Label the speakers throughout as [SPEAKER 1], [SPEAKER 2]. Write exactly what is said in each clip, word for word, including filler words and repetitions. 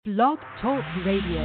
[SPEAKER 1] Blog Talk Radio.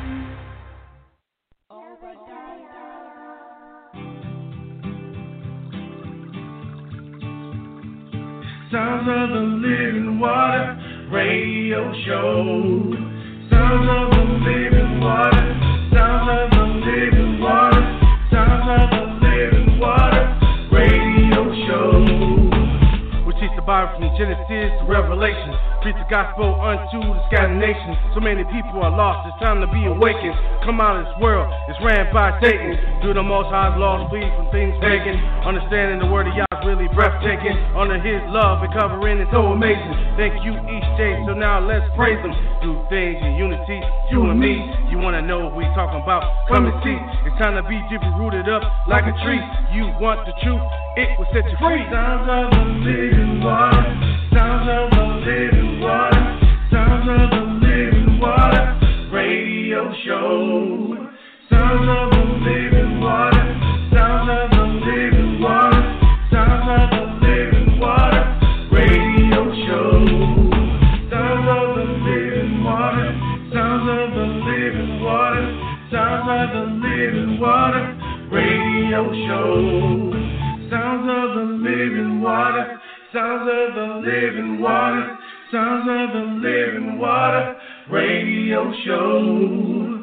[SPEAKER 2] Sounds of the Living Water Radio Show. Sounds of the Living Water. Sounds of the Living Water. Sounds of the Living Water Radio Show. We teach the Bible from Genesis to Revelation. Preach the gospel unto the scattered nations. So many people are lost. It's time to be awakened. Come out of this world. It's ran by Satan. Through the Most High's laws, flee from things pagan. Understanding the word of Yah is really breathtaking. Under His love and covering is so amazing. Thank you each day. So now let's praise Him. Do things in unity, you and me. You wanna know what we talking about? Come and see. It's time to be deeply rooted up like a tree. You want the truth? It will set you free. Sounds of the living water. Sounds of the living water. Sounds of the living water. Radio show. Sounds of the living water. Sounds of the living water. Sounds of the living water. Radio show. Sounds of the living water. Sounds of the living water. Sounds of the living water. Radio show. Sounds of the living water. Sounds of the living water. Sounds of the living water. Radio show.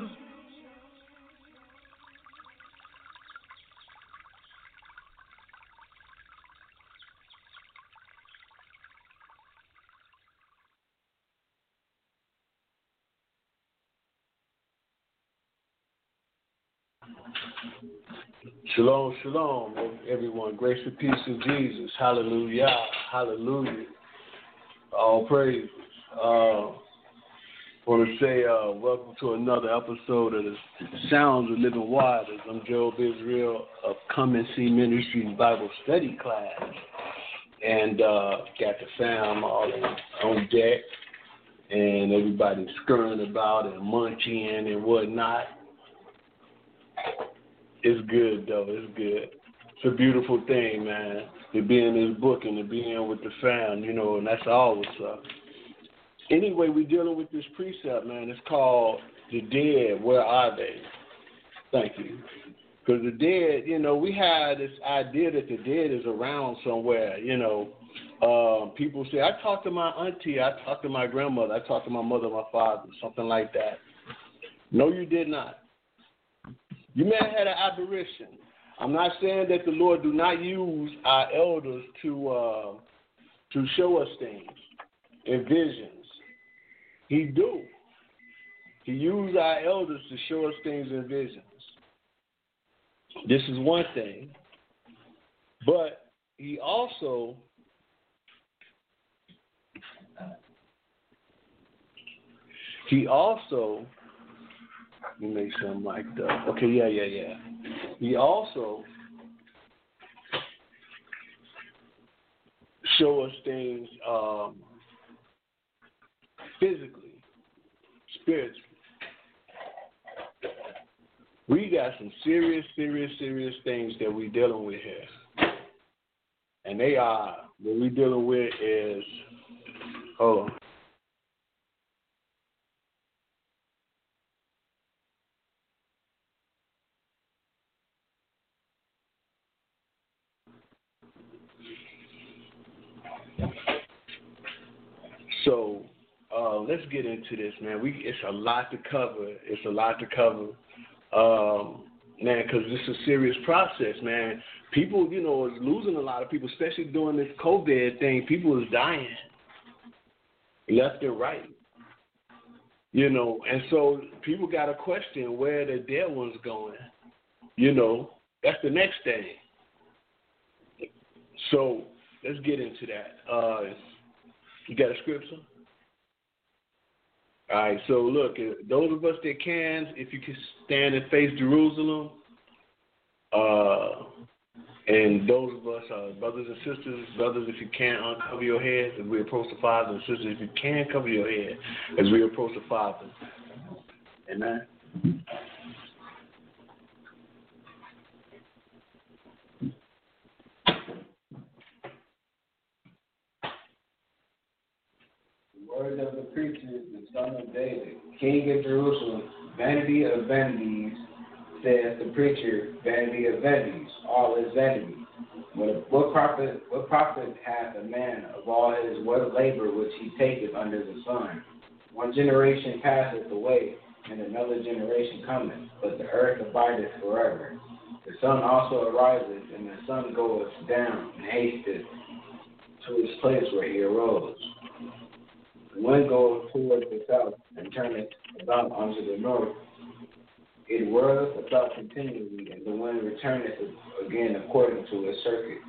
[SPEAKER 3] Shalom, shalom, everyone. Grace and peace in Jesus. Hallelujah. Hallelujah. All praise. Uh, want to say uh, welcome to another episode of the Sounds of Living Waters. I'm Job Israel of Come and See Ministries Bible Study Class. And uh, got the fam all on deck. And everybody scurrying about and munching and whatnot. It's good, though. It's good. It's a beautiful thing, man, to be in this book and to be in with the fam, you know, and that's all what's up. Anyway, we're dealing with this precept, man. It's called The Dead, Where Are They? Thank you. Because the dead, you know, we had this idea that the dead is around somewhere, you know. Um, people say, I talked to my auntie, I talked to my grandmother, I talked to my mother, my father, something like that. No, you did not. You may have had an aberration. I'm not saying that the Lord do not use our elders to uh, to show us things and visions. He do. He used our elders to show us things and visions. This is one thing. But he also he also Let me make sure I'm mic'd up. Okay, yeah, yeah, yeah. He also show us things um, physically, spiritually. We got some serious, serious, serious things that we're dealing with here. And they are, what we're dealing with is, hold on. So uh, let's get into this, man. We it's a lot to cover. It's a lot to cover, um, man, because this is a serious process, man. People, you know, is losing a lot of people, especially during this COVID thing. People is dying left and right, you know, and so people got to question where the dead ones going. You know, that's the next thing. So let's get into that. Uh, You got a scripture? All right, so look, those of us that can, if you can stand and face Jerusalem, uh, and those of us, uh, brothers and sisters, brothers, if you can, uncover your head as we approach the Father, and sisters, if you can, cover your head as we approach the Father. Amen.
[SPEAKER 4] Words of the preacher, the son of David, king of Jerusalem, vanity of vanities, says the preacher, vanity of vanities, all is vanity. What, what profit what profit hath a man of all his what labor which he taketh under the sun? One generation passeth away, and another generation cometh, but the earth abideth forever. The sun also ariseth, and the sun goeth down, and hasteth to his place where he arose. The wind goeth toward the south, and turneth about unto the north. It whirleth about continually, and the wind returneth again according to its circuit.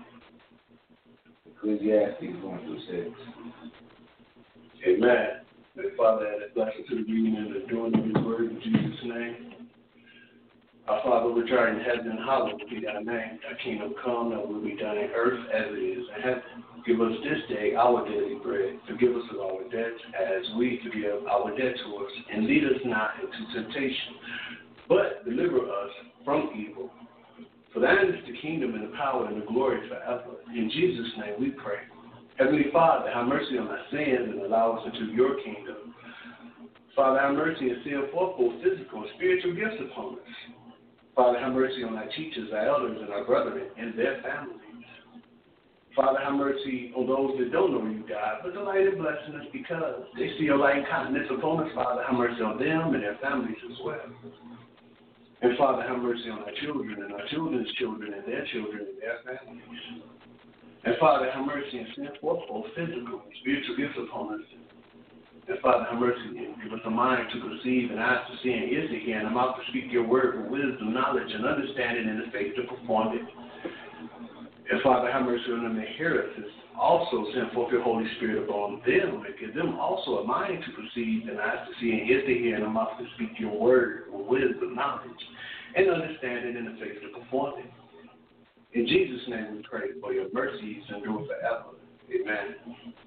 [SPEAKER 4] Ecclesiastes one through six.
[SPEAKER 3] Amen. May Father add a blessing to the reading and the doing of His word in Jesus' name. Our Father which art in heaven, hallowed be thy name. Thy kingdom come, thy will be done in earth as it is in heaven. Give us this day our daily bread. Forgive us of our debts as we forgive our debtors. And lead us not into temptation, but deliver us from evil. For thine is the kingdom and the power and the glory forever. In Jesus' name we pray. Heavenly Father, have mercy on our sins and allow us into your kingdom. Father, have mercy and send forth both physical and spiritual gifts upon us. Father, have mercy on our teachers, our elders, and our brethren and their families. Father, have mercy on those that don't know you, God, but delight in blessing us because they see your light and kindness upon us. Father, have mercy on them and their families as well. And Father, have mercy on our children and our children's children and their children and their families. And Father, have mercy and send forth both physical and spiritual gifts upon us. And Father, have mercy and give us a mind to perceive and eyes to see and ears to hear and a mouth to speak your word with wisdom, knowledge, and understanding and the faith to perform it. And Father, have mercy on them that hear us. Also send forth your Holy Spirit upon them and give them also a mind to perceive and eyes to see and ears to hear and a mouth to speak your word with wisdom, knowledge, and understanding and the faith to perform it. In Jesus' name we pray for your mercies endure forever. Amen.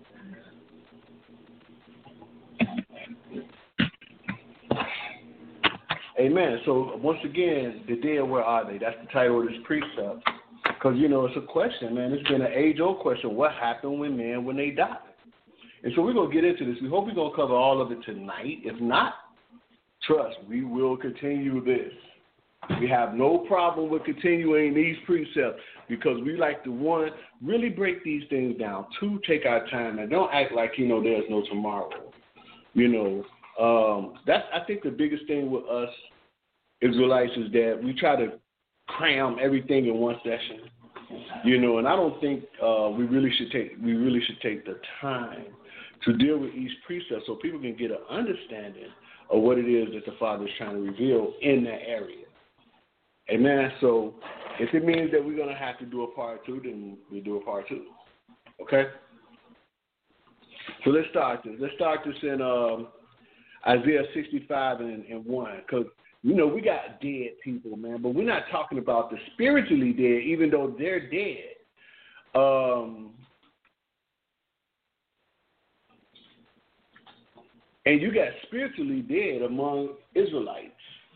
[SPEAKER 3] Amen. So once again, the dead, where are they? That's the title of this precept. Because, you know, it's a question, man. It's been an age-old question. What happened when men, when they die? And so we're going to get into this. We hope we're going to cover all of it tonight. If not, trust, we will continue this. We have no problem with continuing these precepts because we like to, one, really break these things down. Two, take our time and don't act like, you know, there's no tomorrow. You know, um, that's, I think, the biggest thing with us Israelites is that we try to cram everything in one session. You know, and I don't think uh, we really should take we really should take the time to deal with each precept so people can get an understanding of what it is that the Father is trying to reveal in that area. Amen. So if it means that we're going to have to do a part two, then we do a part two. Okay? So let's start this. Let's start this in um, Isaiah sixty-five and, and one. Because, you know, we got dead people, man. But we're not talking about the spiritually dead, even though they're dead. Um, and you got spiritually dead among Israelites.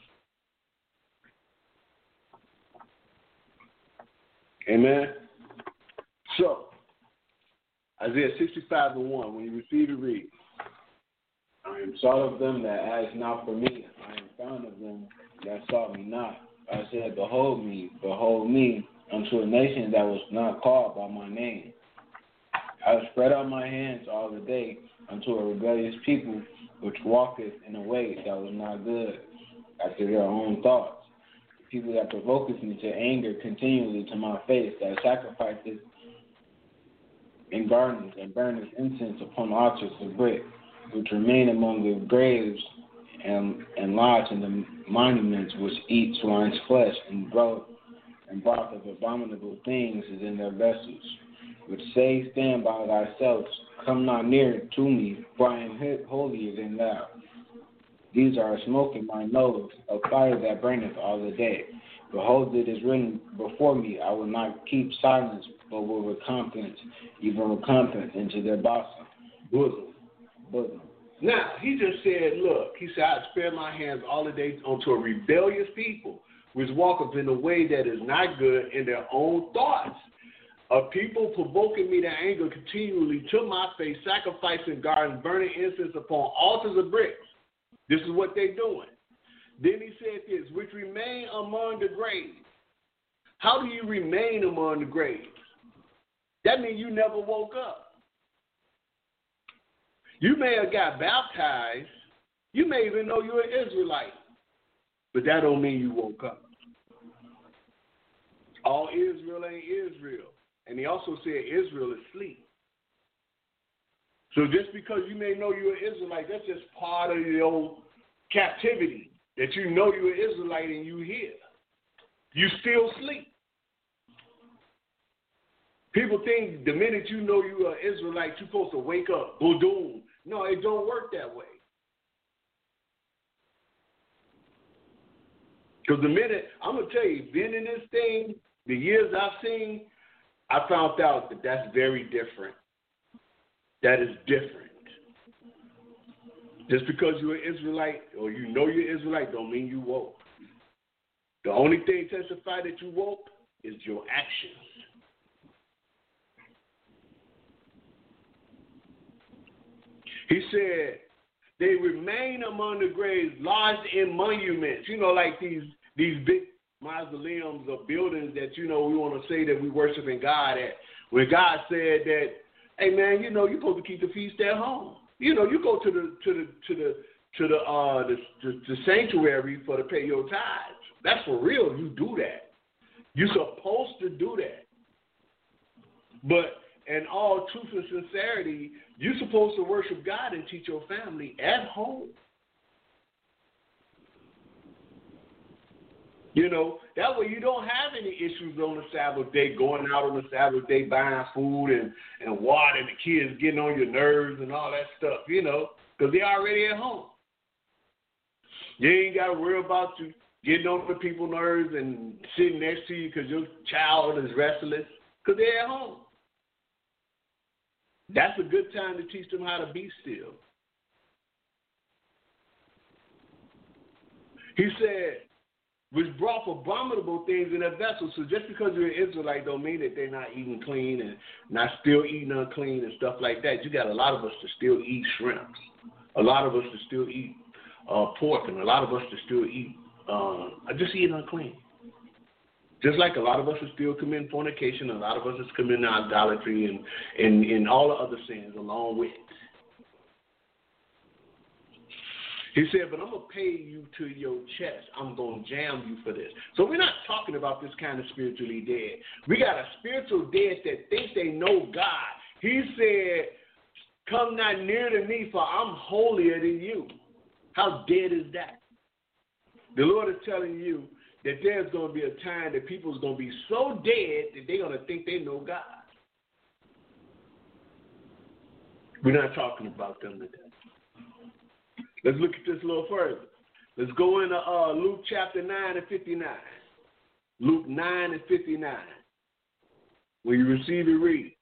[SPEAKER 3] Amen. So, Isaiah sixty-five and one, when you receive it, read.
[SPEAKER 4] I am sought of them that ask not for me. I am found of them that sought me not. I said, behold me, behold me, unto a nation that was not called by my name. I have spread out my hands all the day unto a rebellious people, which walketh in a way that was not good, after their own thoughts. People that provoketh me to anger continually to my face, that sacrificeth in gardens and burneth incense upon altars of brick, which remain among the graves and, and lodge in the monuments, which eat swine's flesh, and broth and broth of abominable things is in their vessels, which say, stand by thyself, come not near to me, for I am holier than thou. These are a smoke in my nose, a fire that burneth all the day. Behold, it is written before me, I will not keep silence, but will recompense, even recompense into their bosom.
[SPEAKER 3] Bosom.
[SPEAKER 4] Bosom.
[SPEAKER 3] Now, he just said, look, he said, I spare my hands all the day unto a rebellious people, which walketh in a way that is not good in their own thoughts. A people provoking me to anger continually to my face, sacrificing gardens, burning incense upon altars of bricks. This is what they're doing. Then he said this, which remain among the graves. How do you remain among the graves? That means you never woke up. You may have got baptized. You may even know you're an Israelite. But that don't mean you woke up. All Israel ain't Israel. And he also said Israel is asleep. So just because you may know you're an Israelite, that's just part of your captivity. That you know you're an Israelite and you here. You still sleep. People think the minute you know you're an Israelite, you're supposed to wake up. Boom. No, it don't work that way. Because the minute, I'm going to tell you, being in this thing, the years I've seen, I found out that that's very different. That is different. Just because you're an Israelite or you know you're Israelite don't mean you woke. The only thing testify that you woke is your actions. He said, they remain among the graves, lodged in monuments. You know, like these these big mausoleums or buildings that, you know, we want to say that we worshiping God at. When God said that, hey, man, you know, you're supposed to keep the feast at home. You know, you go to the to the to the to the uh the, the, the sanctuary for to pay your tithes. That's for real. You do that. You're supposed to do that. But in all truth and sincerity, you're supposed to worship God and teach your family at home. You know, that way you don't have any issues on the Sabbath day, going out on the Sabbath day, buying food and, and water, and the kids getting on your nerves and all that stuff, you know, because they're already at home. You ain't got to worry about you getting on the people's nerves and sitting next to you because your child is restless, because they're at home. That's a good time to teach them how to be still. He said, which brought abominable things in their vessels. So just because you're an Israelite don't mean that they're not eating clean and not still eating unclean and stuff like that. You got a lot of us to still eat shrimp. A lot of us to still eat uh, pork, and a lot of us to still eat, uh, just eat unclean. Just like a lot of us are still committing fornication, a lot of us is committing idolatry and, and, and all the other sins along with it. He said, but I'm going to pay you to your chest. I'm going to jam you for this. So we're not talking about this kind of spiritually dead. We got a spiritual dead that thinks they know God. He said, come not near to me, for I'm holier than you. How dead is that? The Lord is telling you that there's going to be a time that people's going to be so dead that they're going to think they know God. We're not talking about them today. Let's look at this a little further. Let's go into uh, Luke chapter nine and fifty-nine. Luke nine and fifty-nine. When you receive it, read.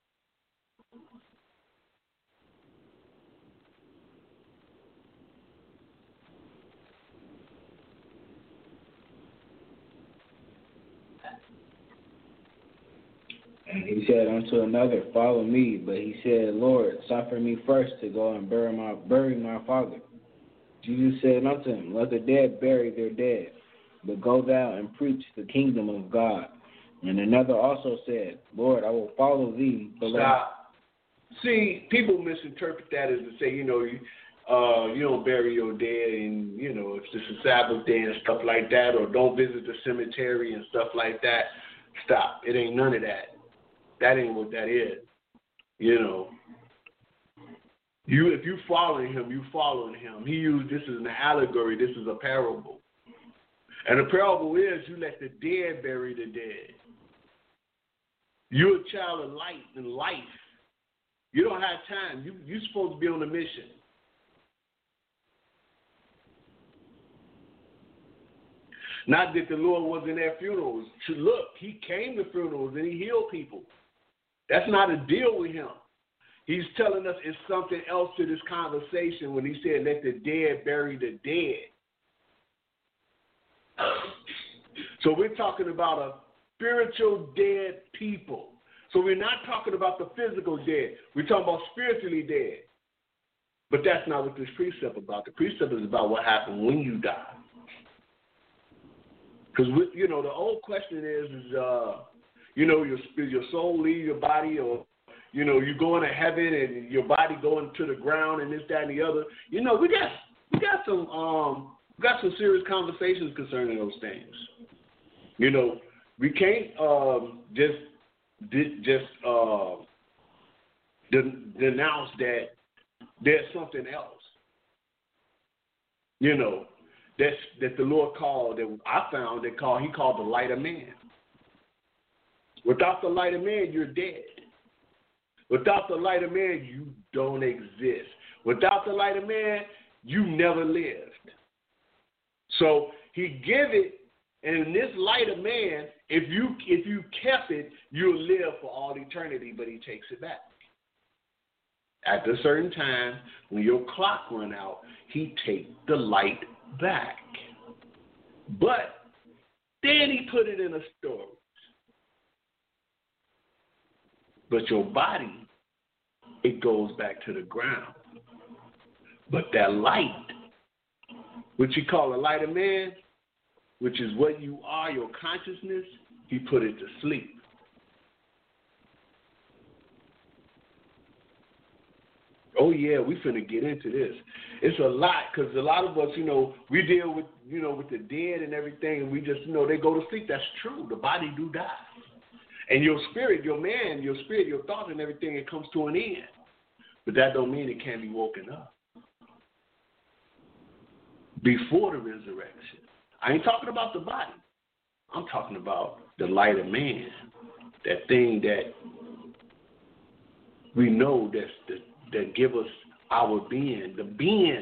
[SPEAKER 4] And he said unto another, follow me. But he said, Lord, suffer me first to go and bury my bury my father. Jesus said unto him, let the dead bury their dead, but go thou and preach the kingdom of God. And another also said, Lord, I will follow thee. But
[SPEAKER 3] Stop. See, people misinterpret that as to say, you know, you, uh, you don't bury your dead, and, you know, it's just a Sabbath day and stuff like that, or don't visit the cemetery and stuff like that. Stop. It ain't none of that. That ain't what that is. You know. You, if you following him, you following him. He used this as an allegory. This is a parable. And the parable is you let the dead bury the dead. You're a child of light and life. You don't have time. You, you're supposed to be on a mission. Not that the Lord wasn't at funerals. Look, he came to funerals and he healed people. That's not a deal with him. He's telling us it's something else to this conversation when he said, let the dead bury the dead. So we're talking about a spiritual dead people. So we're not talking about the physical dead. We're talking about spiritually dead. But that's not what this precept is about. The precept is about what happened when you die. Because, you know, the old question is, is uh, you know, your your soul leave your body, or, you know, you going to heaven and your body going to the ground and this, that, and the other. You know, we got we got some um we got some serious conversations concerning those things. You know, we can't um, just just uh, de- denounce that there's something else. You know, that's that the Lord called, that I found that called he called the light of man. Without the light of man, you're dead. Without the light of man, you don't exist. Without the light of man, you never lived. So he give it, and in this light of man, if you if you kept it, you'll live for all eternity, but he takes it back. At a certain time, when your clock run out, he takes the light back. But then he put it in a storage. But your body, it goes back to the ground. But that light, which he call the light of man, which is what you are, your consciousness, he put it to sleep. Oh yeah, we finna get into this. It's a lot, because a lot of us, you know, we deal with, you know, with the dead and everything, and we just, you know, they go to sleep. That's true. The body do die. And your spirit, your man, your spirit, your thoughts and everything, it comes to an end. But that don't mean it can't be woken up before the resurrection. I ain't talking about the body. I'm talking about the light of man, that thing that we know that's the, that give us our being, the being.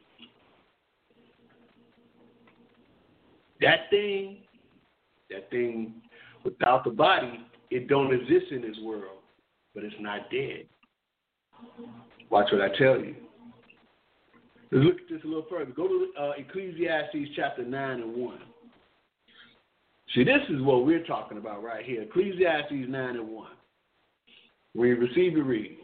[SPEAKER 3] That thing, that thing without the body, it don't exist in this world, but it's not dead. Watch what I tell you. Let's look at this a little further. Go to uh, Ecclesiastes chapter nine and one. See, this is what we're talking about right here. Ecclesiastes nine and one. When you receive your reading.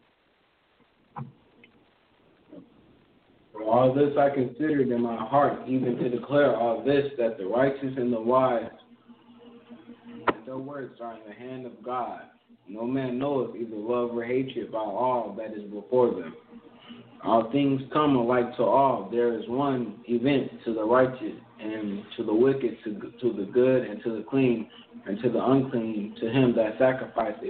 [SPEAKER 4] For all this I considered in my heart, even to declare all this, that the righteous and the wise, that their words are in the hand of God. No man knoweth either love or hatred by all that is before them. All things come alike to all. There is one event to the righteous, and to the wicked, to, to the good, and to the clean, and to the unclean, to him that sacrifices,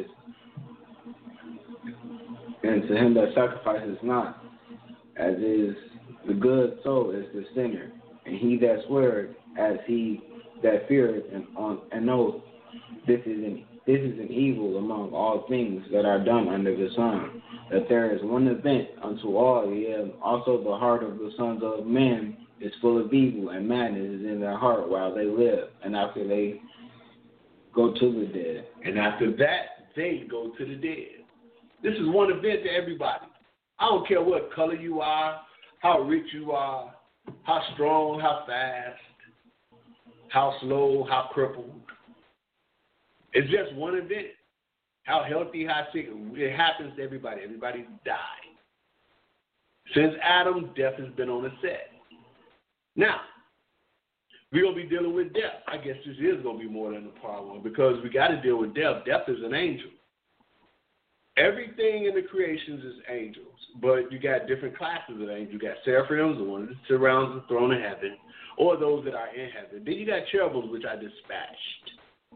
[SPEAKER 4] and to him that sacrifices not. As is the good, so is the sinner. And he that sweareth, as he that feareth, and on an oath, this is an This is an evil among all things that are done under the sun, that there is one event unto all, yea, also the heart of the sons of men is full of evil, and madness is in their heart while they live, and after they go to the dead.
[SPEAKER 3] And after that, they go to the dead. This is one event to everybody. I don't care what color you are, how rich you are, how strong, how fast, how slow, how crippled. It's just one event. How healthy, how sick. It happens to everybody. Everybody died. Since Adam, death has been on the set. Now, we're going to be dealing with death. I guess this is going to be more than a part one, because we got to deal with death. Death is an angel. Everything in the creations is angels, but you got different classes of angels. You got seraphims, the one that surrounds the throne of heaven, or those that are in heaven. Then you got cherubims, which I dispatched.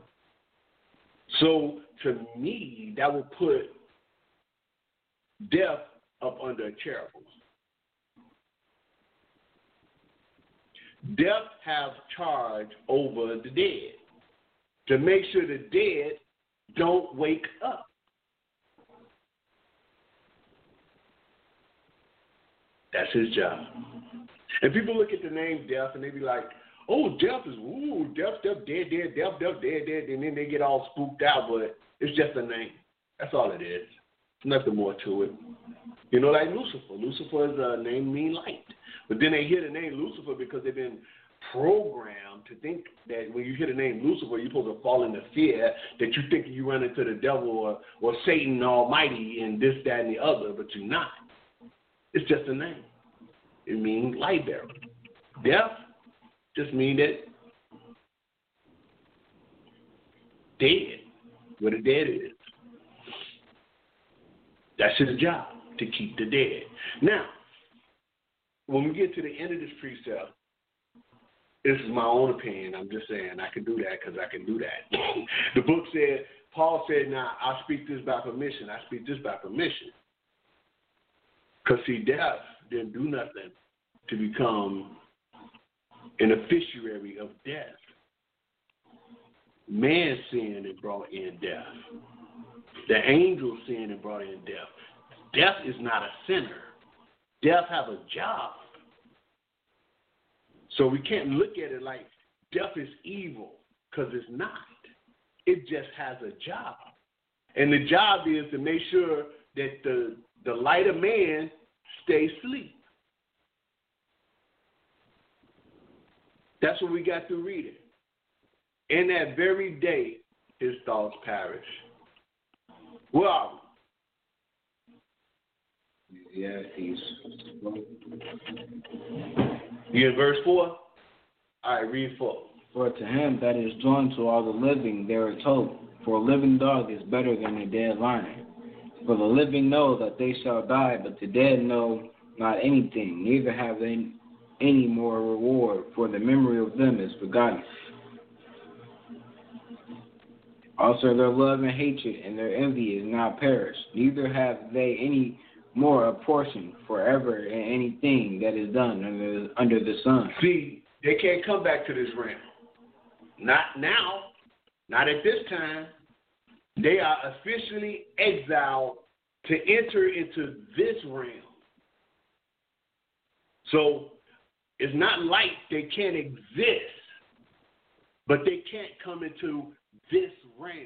[SPEAKER 3] So, to me, that would put death up under a cherubim. Death have charge over the dead to make sure the dead don't wake up. That's his job. And people look at the name death and they be like, oh, death is, ooh, death, death, dead, dead, death, death, dead, dead, and then they get all spooked out, but it's just a name. That's all it is. Nothing more to it. You know, like Lucifer. Lucifer's uh, name mean light. But then they hear the name Lucifer because they've been programmed to think that when you hear the name Lucifer, you're supposed to fall into fear, that you think you run into the devil or, or Satan Almighty and this, that, and the other, but you're not. It's just a name. It means light bearer. Death just means that dead, where the dead is. That's his job, to keep the dead. Now, when we get to the end of this precept, this is my own opinion. I'm just saying I can do that because I can do that. The book said, Paul said, now, I speak this by permission. I speak this by permission. Because, see, death didn't do nothing to become an officiary of death. Man sinned and brought in death. The angels sinned and brought in death. Death is not a sinner. Death have a job. So we can't look at it like death is evil, because it's not. It just has a job. And the job is to make sure that the, the light of man stays asleep. That's what we got through reading. In that very day, his thoughts perish. Where are we?
[SPEAKER 4] Yeah, he's.
[SPEAKER 3] You in verse four? All right, read four.
[SPEAKER 4] For to him that is joined to all the living there is hope. For a living dog is better than a dead lion. For the living know that they shall die, but the dead know not anything, neither have they any more reward, for the memory of them is forgotten. Also their love and hatred and their envy is now perished, neither have they any more a portion forever in anything that is done under, under the sun.
[SPEAKER 3] See, they can't come back to this realm. Not now, not at this time. They are officially exiled to enter into this realm. So it's not like they can't exist, but they can't come into this realm.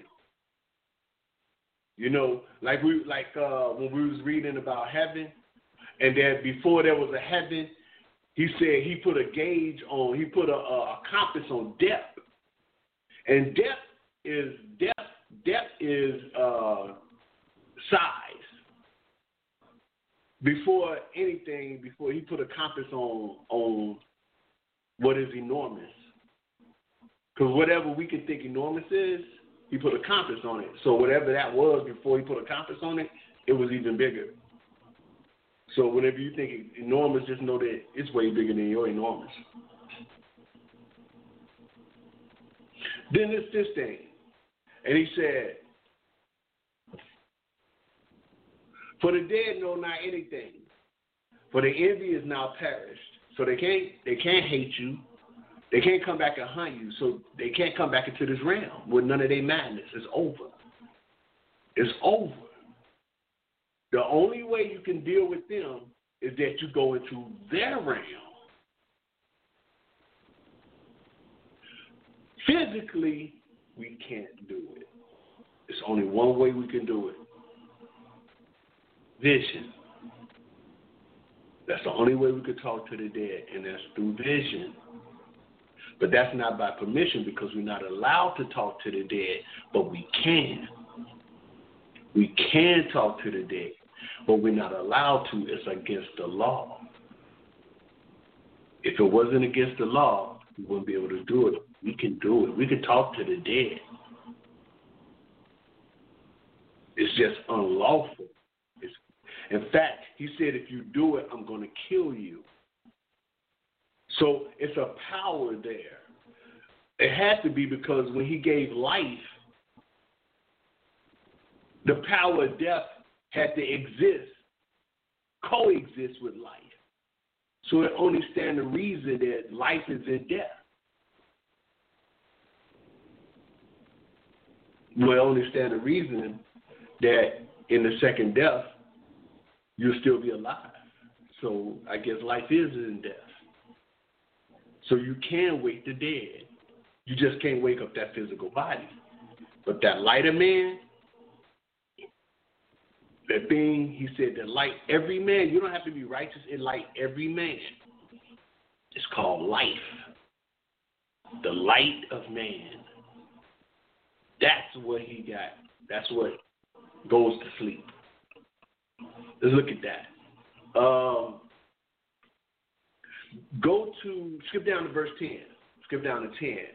[SPEAKER 3] You know, like we like uh, when we was reading about heaven, and then before there was a heaven, he said he put a gauge on, he put a, a compass on depth, and depth is depth. Depth is uh, size. Before anything, before he put a compass on on what is enormous, because whatever we can think enormous is, he put a compass on it. So whatever that was before he put a compass on it, it was even bigger. So whenever you think enormous, just know that it's way bigger than your enormous. Then it's this thing. And he said, for the dead know not anything, for the envy is now perished. So they can't they can't hate you. They can't come back and hunt you, so they can't come back into this realm with none of their madness. It's over. It's over. The only way you can deal with them is that you go into their realm. Physically, we can't do it. It's only one way we can do it. Vision. That's the only way we could talk to the dead, and that's through vision. But that's not by permission, because we're not allowed to talk to the dead, but we can. We can talk to the dead, but we're not allowed to. It's against the law. If it wasn't against the law, we wouldn't be able to do it. We can do it. We can talk to the dead. It's just unlawful. It's, in fact, he said, if you do it, I'm going to kill you. So it's a power there. It has to be, because when he gave life, the power of death had to exist, coexist with life. So it only stands to reason that life is in death. Well, it only stands to reason that in the second death, you'll still be alive. So I guess life is in death. So you can wake the dead. You just can't wake up that physical body. But that light of man, that thing, he said, that light every man. You don't have to be righteous. It light every man. It's called life. the light of man. That's what he got. That's what goes to sleep. Let's look at that. Um, go to, skip down to verse ten. Skip down to ten.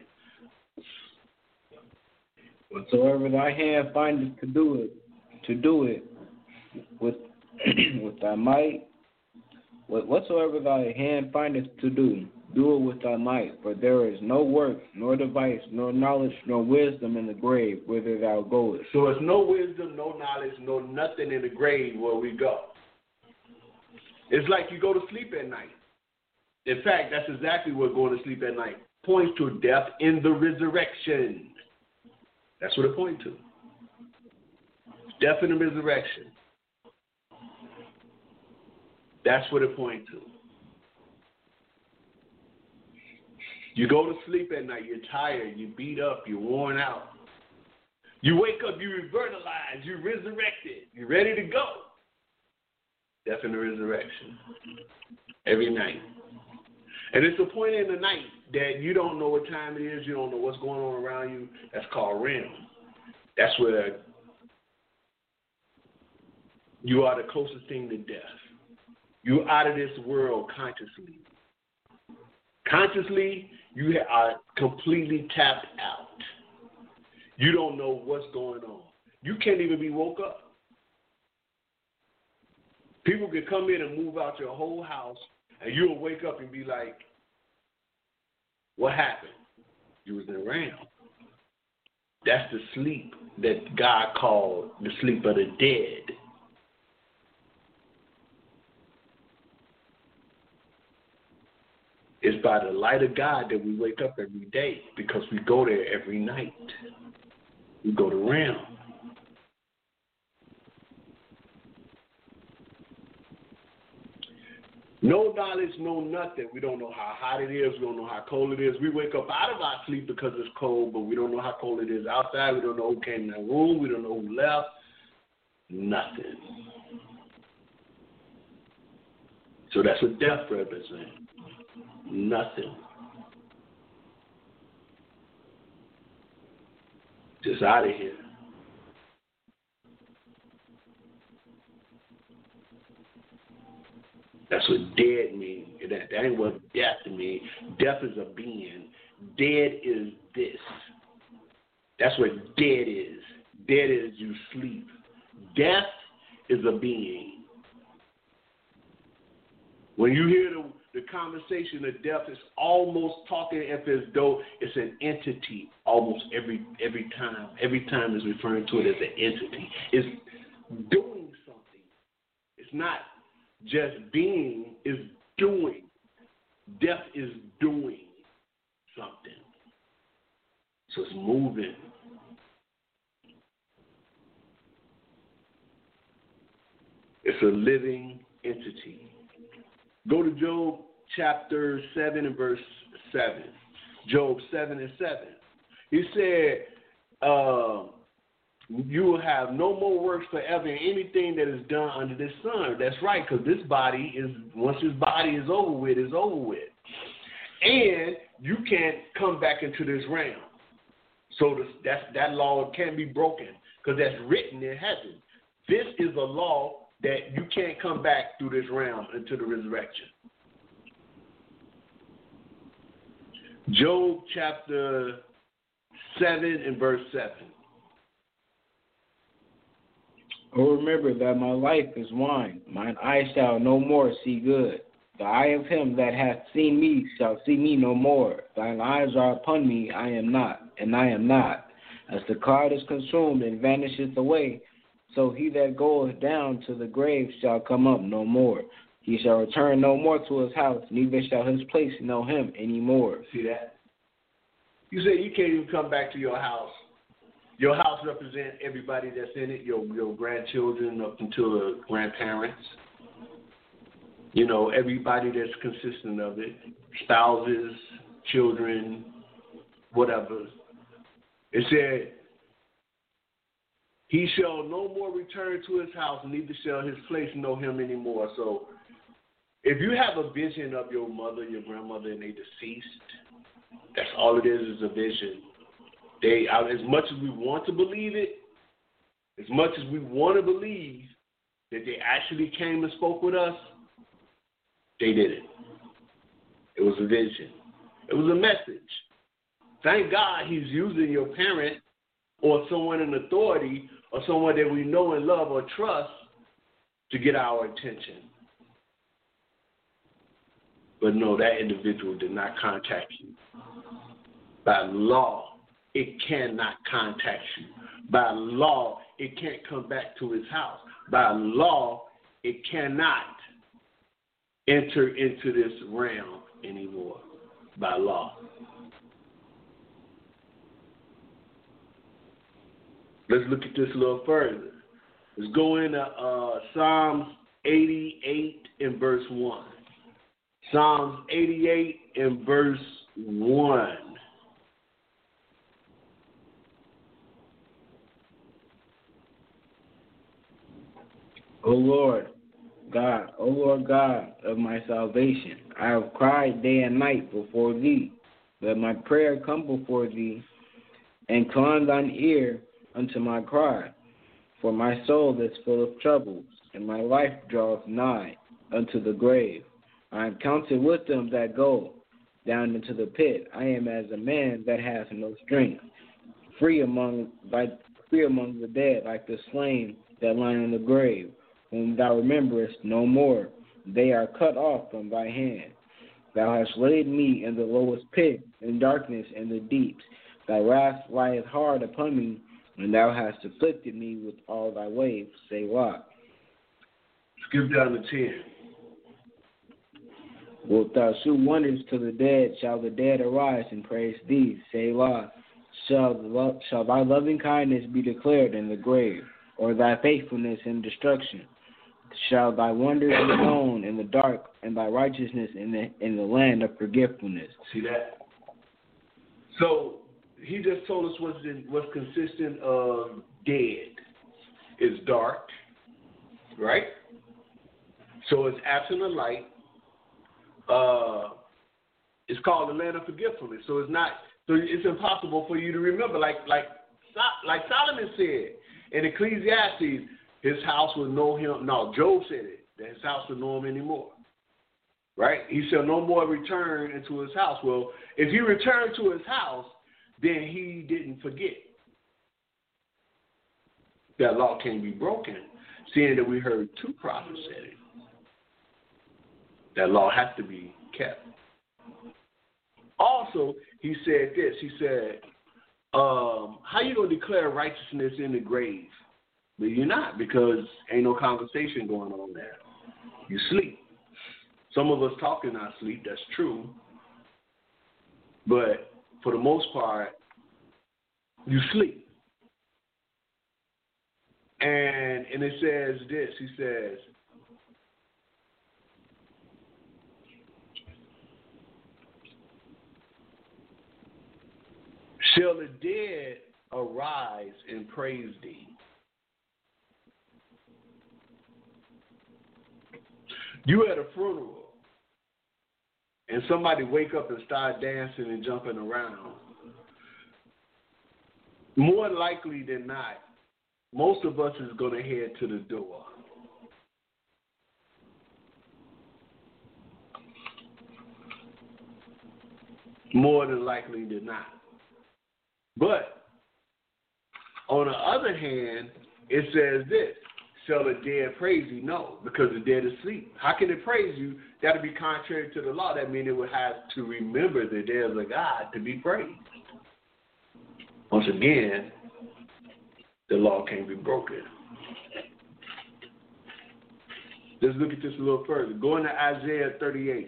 [SPEAKER 4] Whatsoever thy hand findeth to do it, to do it with with thy might, whatsoever thy hand findeth to do, do it with thy might. For there is no work, nor device, nor knowledge, nor wisdom in the grave whither thou goest.
[SPEAKER 3] So it's no wisdom, no knowledge, no nothing in the grave where we go. It's like you go to sleep at night. In fact, that's exactly what going to sleep at night points to, death in the resurrection. That's what it points to. Death in the resurrection. That's what it points to. You go to sleep at night, you're tired, you're beat up, you're worn out. You wake up, you're revitalized, you're resurrected, you're ready to go. Death in the resurrection. Every night. And it's a point in the night that you don't know what time it is, you don't know what's going on around you. That's called R E M. That's where you are the closest thing to death. You're out of this world consciously. Consciously, you are completely tapped out. You don't know what's going on. You can't even be woke up. People can come in and move out your whole house, and you'll wake up and be like, what happened? You was around. That's the sleep that God called the sleep of the dead. It's by the light of God that we wake up every day, because we go there every night. We go to realm. No knowledge, no nothing. We don't know how hot it is. We don't know how cold it is. We wake up out of our sleep because it's cold, but we don't know how cold it is outside. We don't know who came in the room. We don't know who left. Nothing. So that's what death represents. Nothing. Just out of here. That's what dead means. That, that ain't what death means. Death is a being. Dead is this. That's what dead is. Dead is you sleep. Death is a being. When you hear the, the conversation of death, it's almost talking as though it's an entity almost every every time. Every time is referring to it as an entity. It's doing something. It's not just being, is doing. Death is doing something. So it's moving. It's a living entity. Go to Job chapter seven and verse seven. Job seven and seven. He said, uh, you will have no more works forever in anything that is done under this sun. That's right, because this body is, once this body is over with, is over with. And you can't come back into this realm. So this, that's, that law can't be broken, because that's written in heaven. This is a law that you can't come back through this realm into the resurrection. Job chapter seven and verse seven.
[SPEAKER 4] Oh, remember that my life is wine, mine eye shall no more see good. The eye of him that hath seen me shall see me no more. Thine eyes are upon me, I am not, and I am not. As the cloud is consumed and vanisheth away, so he that goeth down to the grave shall come up no more. He shall return no more to his house, neither shall his place know him any more.
[SPEAKER 3] See that? You say you can't even come back to your house. Your house represents everybody that's in it, your your grandchildren up until the grandparents. You know, everybody that's consistent of it, spouses, children, whatever. It said, he shall no more return to his house, neither shall his place know him anymore. So if you have a vision of your mother, your grandmother, and they deceased, That's all it is, is a vision. They, as much as we want to believe it, as much as we want to believe that they actually came and spoke with us, they didn't. It was a vision. It was a message. Thank God he's using your parent or someone in authority or someone that we know and love or trust to get our attention. But no, that individual did not contact you. By law, it cannot contact you. By law, it can't come back to his house. By law, it cannot enter into this realm anymore. By law. Let's look at this a little further. Let's go into uh, Psalms eighty-eight and verse one. Psalms eighty-eight and verse one.
[SPEAKER 4] O Lord God, O Lord God of my salvation, I have cried day and night before thee. Let my prayer come before thee, and incline thine ear unto my cry. For my soul is full of troubles, and my life draweth nigh unto the grave. I am counted with them that go down into the pit. I am as a man that hath no strength, free among like free among the dead, like the slain that lie in the grave, whom thou rememberest no more. They are cut off from thy hand. Thou hast laid me in the lowest pit, in darkness and the deeps. Thy wrath lieth hard upon me, and thou hast afflicted me with all thy waves. Selah.
[SPEAKER 3] Skip down to ten.
[SPEAKER 4] Wilt thou shew wonders to the dead? Shall the dead arise and praise thee? Selah. Shall, the lo- shall thy loving kindness be declared in the grave, or thy faithfulness in destruction? Shall thy wonders be known in the dark, and thy righteousness in the in the land of forgetfulness?
[SPEAKER 3] See that? So he just told us what's in, what's consistent of dead. It's dark, right? So it's absent of light. Uh, it's called the land of forgetfulness. So it's not. So it's impossible for you to remember. Like like like Solomon said in Ecclesiastes, his house will know him. No, Job said it, that his house will know him anymore. Right? He shall no more return into his house. Well, if he returned to his house, then he didn't forget. That law can't be broken, seeing that we heard two prophets said it. That law has to be kept. Also, he said this. He said, um, how you going to declare righteousness in the grave? But you're not, because ain't no conversation going on there. You sleep. Some of us talk in our sleep, that's true. But for the most part, you sleep. And and it says this, he says, shall the dead arise and praise thee? You at a funeral, and somebody wake up and start dancing and jumping around. More likely than not, most of us is going to head to the door. More than likely than not. But on the other hand, it says this, shall the dead praise you? No, because the dead is asleep. How can it praise you? That would be contrary to the law. That means it would have to remember that there's a God to be praised. Once again, the law can't be broken. Let's look at this a little further. Go into Isaiah thirty-eight.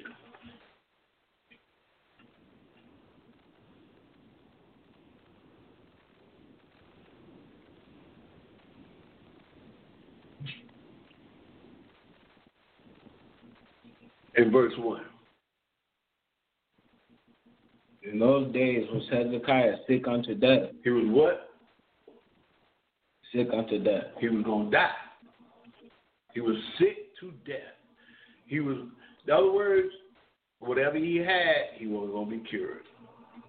[SPEAKER 3] In verse one.
[SPEAKER 4] In those days was Hezekiah sick unto death.
[SPEAKER 3] He was what?
[SPEAKER 4] Sick unto death.
[SPEAKER 3] He was going to die. He was sick to death. He was, in other words, whatever he had, he wasn't going to be cured.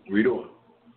[SPEAKER 3] Read on.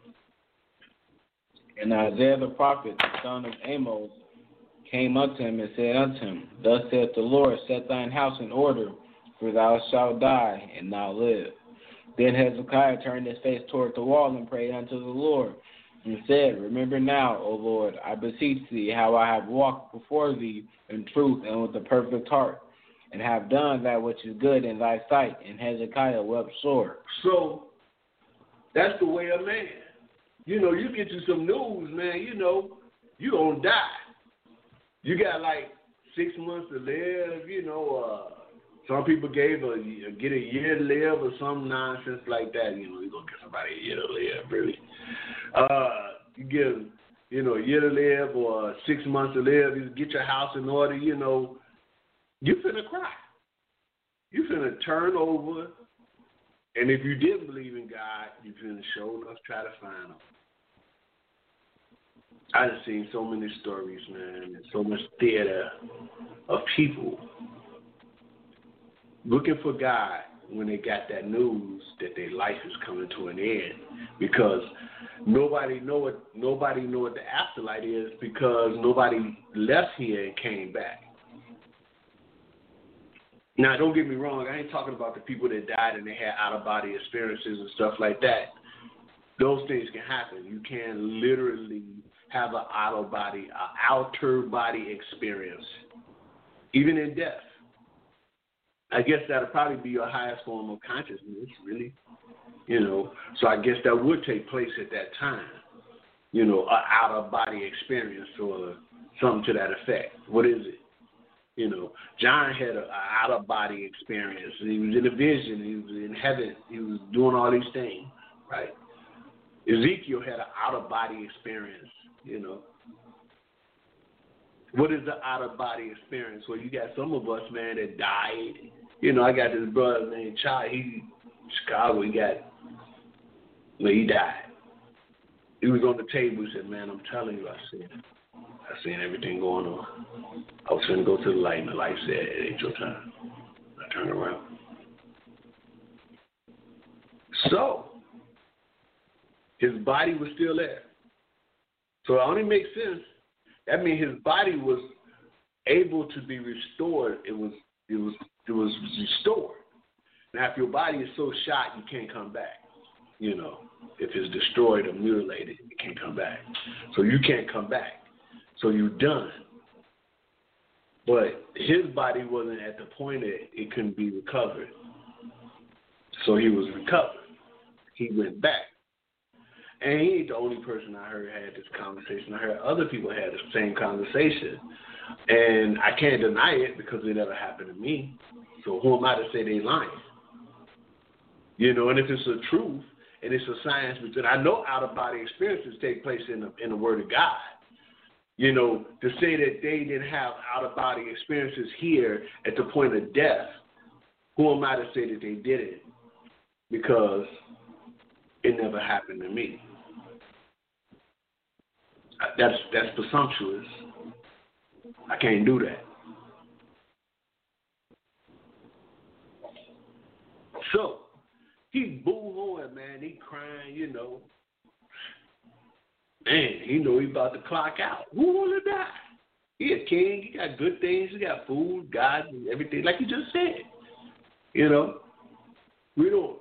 [SPEAKER 4] And Isaiah the prophet, the son of Amos, came up to him and said unto him, Thus saith the Lord, set thine house in order, for thou shalt die and not live. Then Hezekiah turned his face toward the wall and prayed unto the Lord, and said, Remember now, O Lord, I beseech thee, how I have walked before thee in truth and with a perfect heart, and have done that which is good in thy sight. And Hezekiah wept sore.
[SPEAKER 3] So, that's the way of man. You know, you get you some news, man, you know, you gonna die. You got like six months to live, you know, uh, some people gave a, get a year to live or some nonsense like that. You know, you're going to get somebody a year to live, really. Uh, you give, you know, a year to live or six months to live. You get your house in order, you know. You finna cry. You finna turn over. And if you didn't believe in God, you finna show enough try to find him. I've seen so many stories, man, and so much theater of people looking for God when they got that news that their life is coming to an end, because nobody know what nobody know what the afterlife is, because nobody left here and came back. Now, don't get me wrong, I ain't talking about the people that died and they had out-of-body experiences and stuff like that. Those things can happen. You can literally have an out-of-body, an outer-body experience, even in death. I guess that'll probably be your highest form of consciousness, really. You know, so I guess that would take place at that time. You know, an out-of-body experience or something to that effect. What is it? You know, John had an out-of-body experience. He was in a vision. He was in heaven. He was doing all these things, right? Ezekiel had an out-of-body experience, you know. What is the out-of-body experience? Well, you got some of us, man, that died. You know, I got this brother named Chai. He, Chicago, he got, well, he died. He was on the table. He said, man, I'm telling you, I seen I seen everything going on. I was going to go to the light, and the light said, it ain't your time. I turned around. So, his body was still there. So it only makes sense. That means his body was able to be restored. It was it was it was restored. Now, if your body is so shot, you can't come back. You know, if it's destroyed or mutilated, you can't come back. So you can't come back. So you're done. But his body wasn't at the point that it couldn't be recovered. So he was recovered. He went back. And he ain't the only person I heard had this conversation. I heard other people had the same conversation. And I can't deny it because it never happened to me. So who am I to say they lying? You know, and if it's the truth and it's a science, because I know out-of-body experiences take place in the, in the Word of God. You know, to say that they didn't have out-of-body experiences here at the point of death, who am I to say that they didn't? Because it never happened to me. That's that's presumptuous. I can't do that. So he boo-hooing, man. He crying, you know. Man, he know he about to clock out. Who want to die? He a king. He got good things. He got food, God, and everything, like you just said. You know, we don't.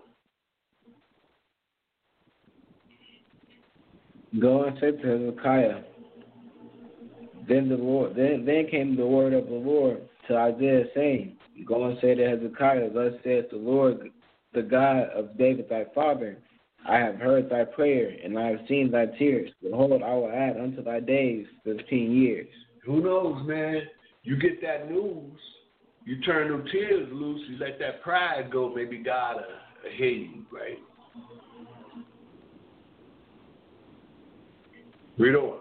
[SPEAKER 4] Go and say to Hezekiah. Then the Lord, then then came the word of the Lord to Isaiah, saying, Go and say to Hezekiah, Thus saith the Lord, the God of David thy father, I have heard thy prayer, and I have seen thy tears. Behold, I will add unto thy days fifteen years.
[SPEAKER 3] Who knows, man? You get that news, you turn them tears loose, you let that pride go, maybe God will uh, hear you, right? Read on.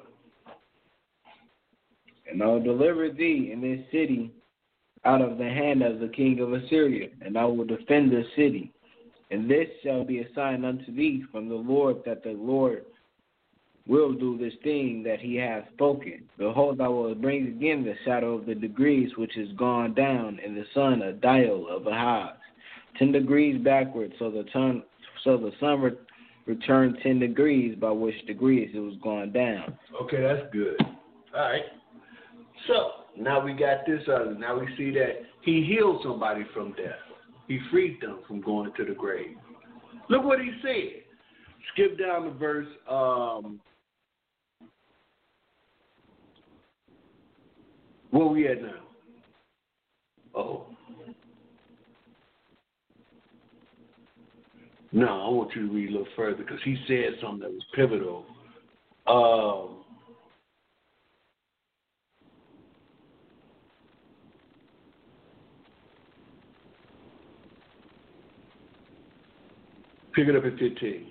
[SPEAKER 4] And I will deliver thee in this city out of the hand of the king of Assyria, and I will defend this city. And this shall be a sign unto thee from the Lord, that the Lord will do this thing that he hath spoken. Behold, I will bring again the shadow of the degrees which is gone down, and the sun a dial of Ahaz, ten degrees backward, so the sun, so the sun returned ten degrees, by which degrees it was going down.
[SPEAKER 3] Okay, that's good. All right. So now we got this other. Now we see that he healed somebody from death. He freed them from going to the grave. Look what he said. Skip down to verse. Um, where we at now? Oh. No, I want you to read a little further because he said something that was pivotal. Um, pick it up at fifteen.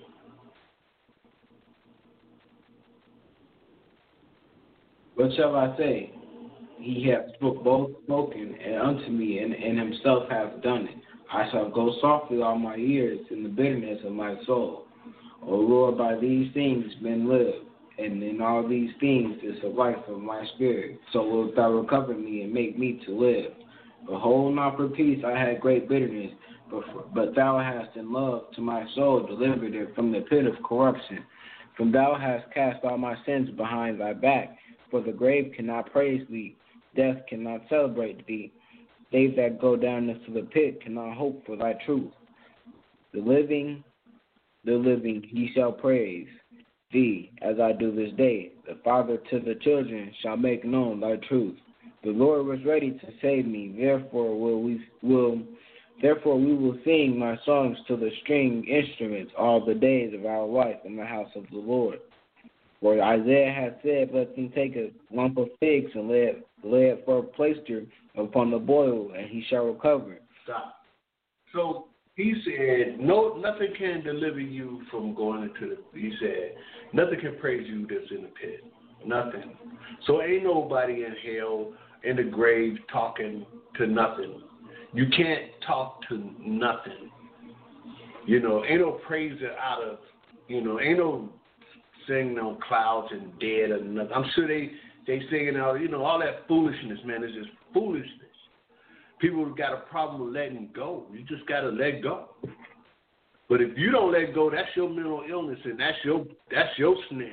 [SPEAKER 4] What shall I say? He hath spoke, both spoken and unto me, and, and himself hath done it. I shall go softly on my ears in the bitterness of my soul. O Lord, by these things men live, and in all these things is the life of my spirit. So wilt thou recover me and make me to live. Behold, not for peace I had great bitterness, but, for, but thou hast in love to my soul delivered it from the pit of corruption. For thou hast cast all my sins behind thy back, for the grave cannot praise thee, death cannot celebrate thee. They that go down into the pit cannot hope for thy truth. The living, the living, he shall praise thee, as I do this day. The father to the children shall make known thy truth. The Lord was ready to save me, therefore will we will therefore we will sing my songs to the string instruments all the days of our life in the house of the Lord. For Isaiah hath said, let them take a lump of figs and lay it, lay it for a plaister upon the boil, and he shall recover.
[SPEAKER 3] Stop. So he said, no, nothing can deliver you from going into the, he said, nothing can praise you that's in the pit. Nothing. So ain't nobody in hell, in the grave, talking to nothing. You can't talk to nothing. You know, ain't no praiser out of, you know, ain't no singing on clouds and dead or nothing. I'm sure they, they singing out, you know, all that foolishness, man, is just foolishness. People have got a problem with letting go. You just got to let go. But if you don't let go, that's your mental illness and that's your that's your snare.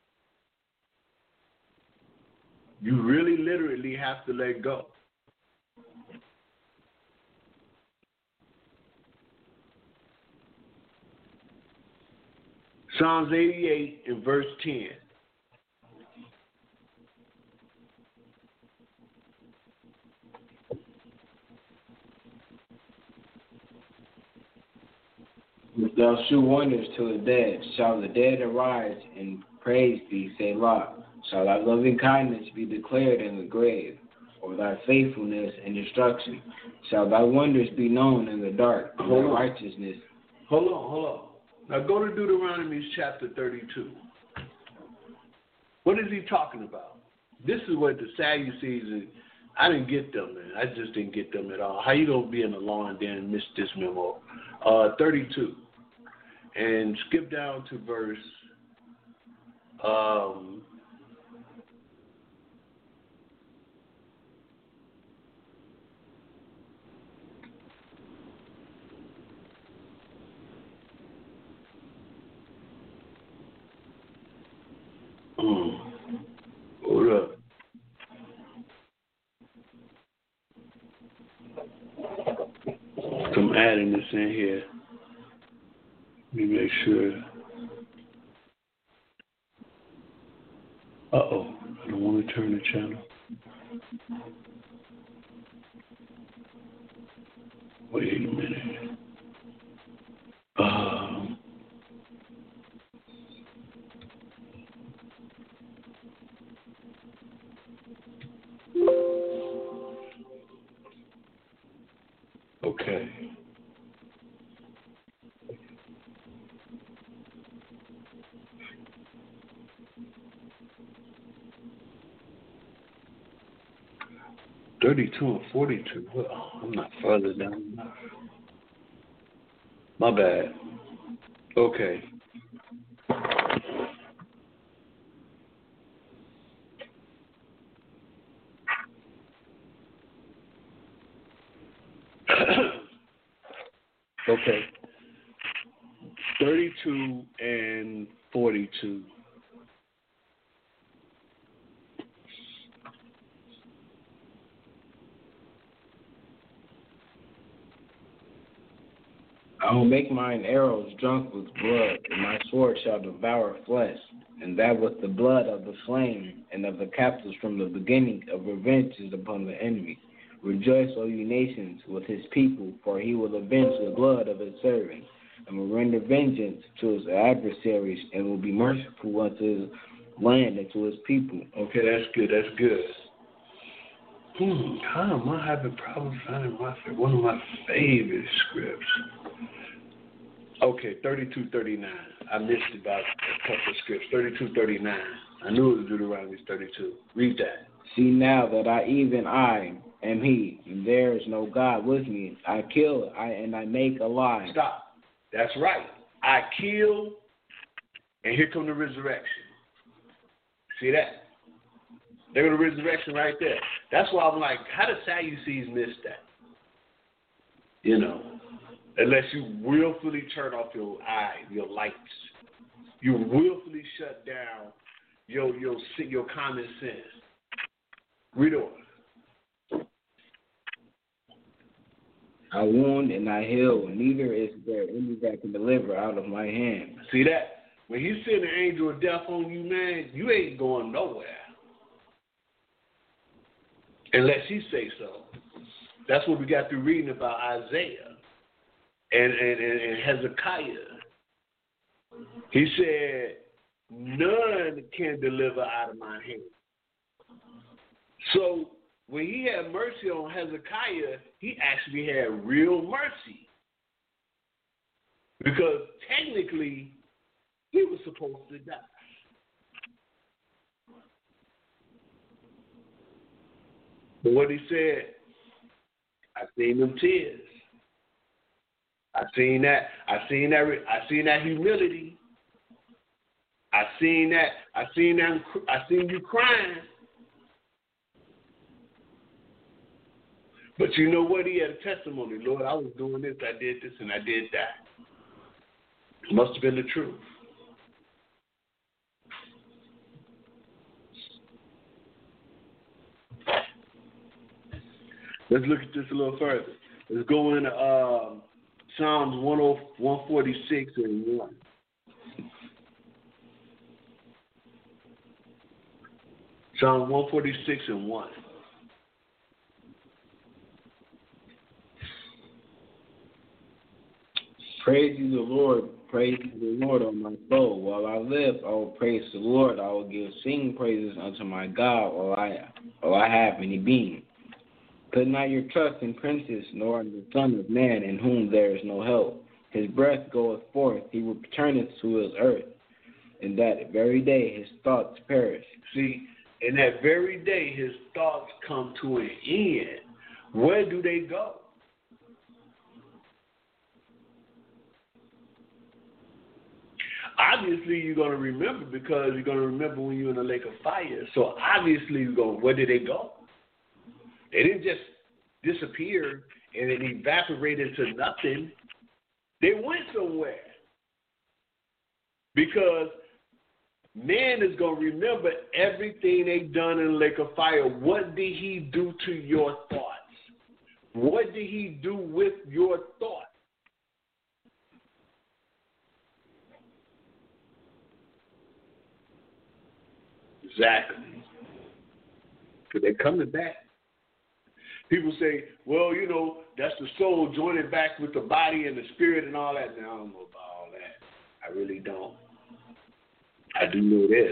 [SPEAKER 3] You really literally have to let go. Psalms eighty-eight and verse ten.
[SPEAKER 4] If thou shew wonders to the dead, shall the dead arise and praise thee, Selah. Shall thy loving kindness be declared in the grave, or thy faithfulness in instruction? Shall thy wonders be known in the dark, and thy righteousness?
[SPEAKER 3] Hold on, hold on. Now go to Deuteronomy chapter thirty-two. What is he talking about? This is what the Sadducees, I didn't get them, man. I just didn't get them at all. How you going to be in the law and then miss this memo? Uh, thirty-two. And skip down to verse um, mm, hold up. I'm adding this in here. Let me make sure. Uh-oh. I don't want to turn the channel. Wait a minute. Um, okay. thirty-two and forty-two. Well, I'm not further down enough. My bad. Okay. Okay. thirty-two and forty-two.
[SPEAKER 4] I will make mine arrows drunk with blood, and my sword shall devour flesh, and that with the blood of the slain and of the captives from the beginning of revenge is upon the enemy. Rejoice, O you nations, with his people, for he will avenge the blood of his servants, and will render vengeance to his adversaries, and will be merciful unto his land and to his people.
[SPEAKER 3] Okay, that's good, that's good. Hmm, how am I having problems finding my one of my favorite scripts? Okay, thirty-two thirty-nine. I missed about a couple of scripts. thirty-two thirty-nine. I knew it was Deuteronomy thirty-two. Read that.
[SPEAKER 4] See now that I, even I, am he, and there is no God with me. I kill, I and I make alive.
[SPEAKER 3] Stop. That's right. I kill, and here come the resurrection. See that? There go the resurrection right there. That's why I'm like, how does Sadducees miss that? You know, unless you willfully turn off your eye, your lights. You willfully shut down your your your common sense. Read on.
[SPEAKER 4] I wound and I heal, neither is there any that can deliver out of my hand.
[SPEAKER 3] See that? When he send an angel of death on you, man, you ain't going nowhere. Unless he say so. That's what we got through reading about Isaiah and, and, and, and Hezekiah. He said, none can deliver out of my hand. So when he had mercy on Hezekiah, he actually had real mercy. Because technically, he was supposed to die. But what he said, I seen them tears. I seen that. I seen that. I seen that humility. I seen that. I seen that. I seen you crying. But you know what? He had a testimony. Lord, I was doing this. I did this, and I did that. It must have been the truth. Let's look at this a little further. Let's go into um, Psalms one forty-six and one. Psalm one forty-six and one.
[SPEAKER 4] Praise you, the Lord. Praise the Lord, O my soul. While I live, I will praise the Lord. I will give sing praises unto my God while I, while I have any being. Put not your trust in princes, nor in the Son of Man, in whom there is no help. His breath goeth forth, he returneth to his earth. In that very day his thoughts perish.
[SPEAKER 3] See, in that very day his thoughts come to an end. Where do they go? Obviously, you're going to remember because you're going to remember when you're in the lake of fire. So obviously, you're going, where did they go? They didn't just disappear and then evaporate into nothing. They went somewhere. Because man is going to remember everything they've done in the lake of fire. What did he do to your thoughts? What did he do with your thoughts? Exactly. Because they're coming back. People say, well, you know, that's the soul joining back with the body and the spirit and all that. Now, I don't know about all that. I really don't. I do know this.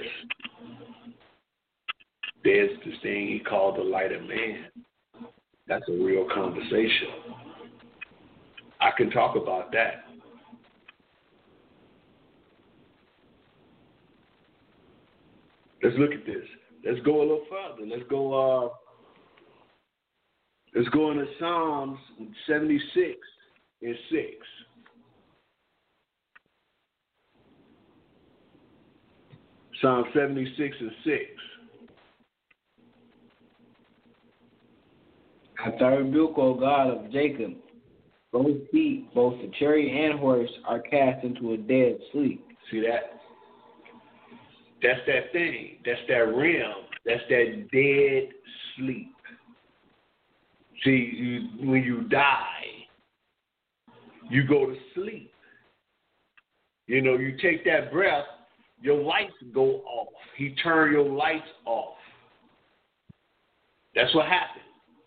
[SPEAKER 3] There's this thing he called the light of man. That's a real conversation. I can talk about that. Let's look at this. Let's go a little further. Let's go. Uh, let's go into Psalms seventy-six and six. Psalm seventy-six and six.
[SPEAKER 4] After I rebuke, O God of Jacob, both feet, both the chariot and horse, are cast into a dead sleep.
[SPEAKER 3] See that? That's that thing. That's that realm. That's that dead sleep. See, you, when you die, you go to sleep. You know, you take that breath, your lights go off. He turned your lights off. That's what happened.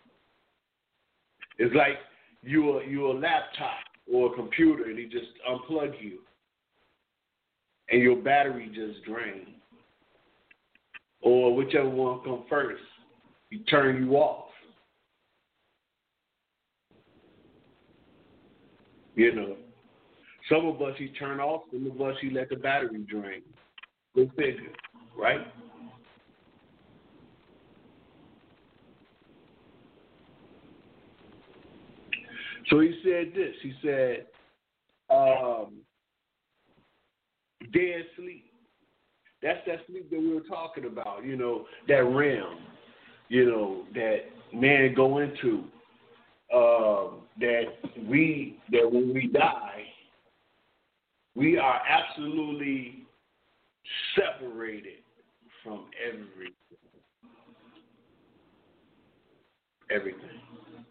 [SPEAKER 3] It's like you're, you're a laptop or a computer and he just unplug you and your battery just drained. Or whichever one comes first, he turn you off. You know, some of us he turn off, some of us he let the battery drain. Go figure, right? So he said this. He said, um, dead sleep. That's that sleep that we were talking about, you know, that realm, you know, that man go into, uh, that we, that when we die, we are absolutely separated from everything. Everything.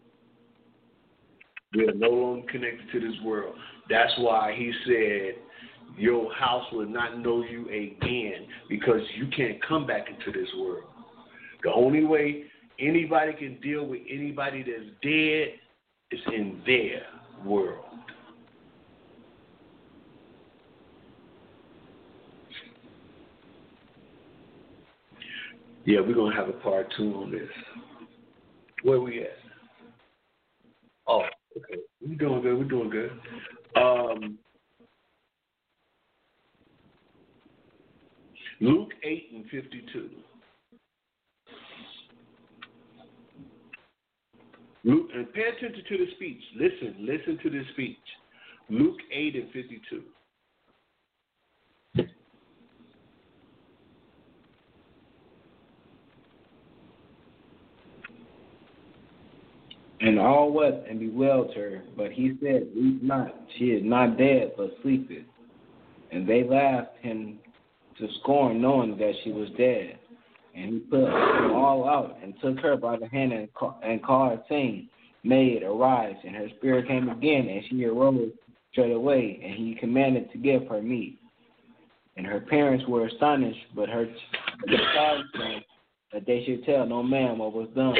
[SPEAKER 3] We are no longer connected to this world. That's why he said, your house will not know you again because you can't come back into this world. The only way anybody can deal with anybody that's dead is in their world. Yeah, we're going to have a part two on this. Where we at? Oh, okay. We're doing good. We're doing good. Um, Luke eight and fifty-two. Luke, and pay attention to the speech. Listen, listen to this speech. Luke eight and fifty-two.
[SPEAKER 4] And all wept and bewailed her, but he said, weep not, she is not dead, but sleepeth. And they laughed him to scorn, knowing that she was dead. And he put them all out and took her by the hand and, call, and called, saying, Maid, arise. And her spirit came again, and she arose straight away, and he commanded to give her meat. And her parents were astonished, but her but the child said that they should tell no man what was done.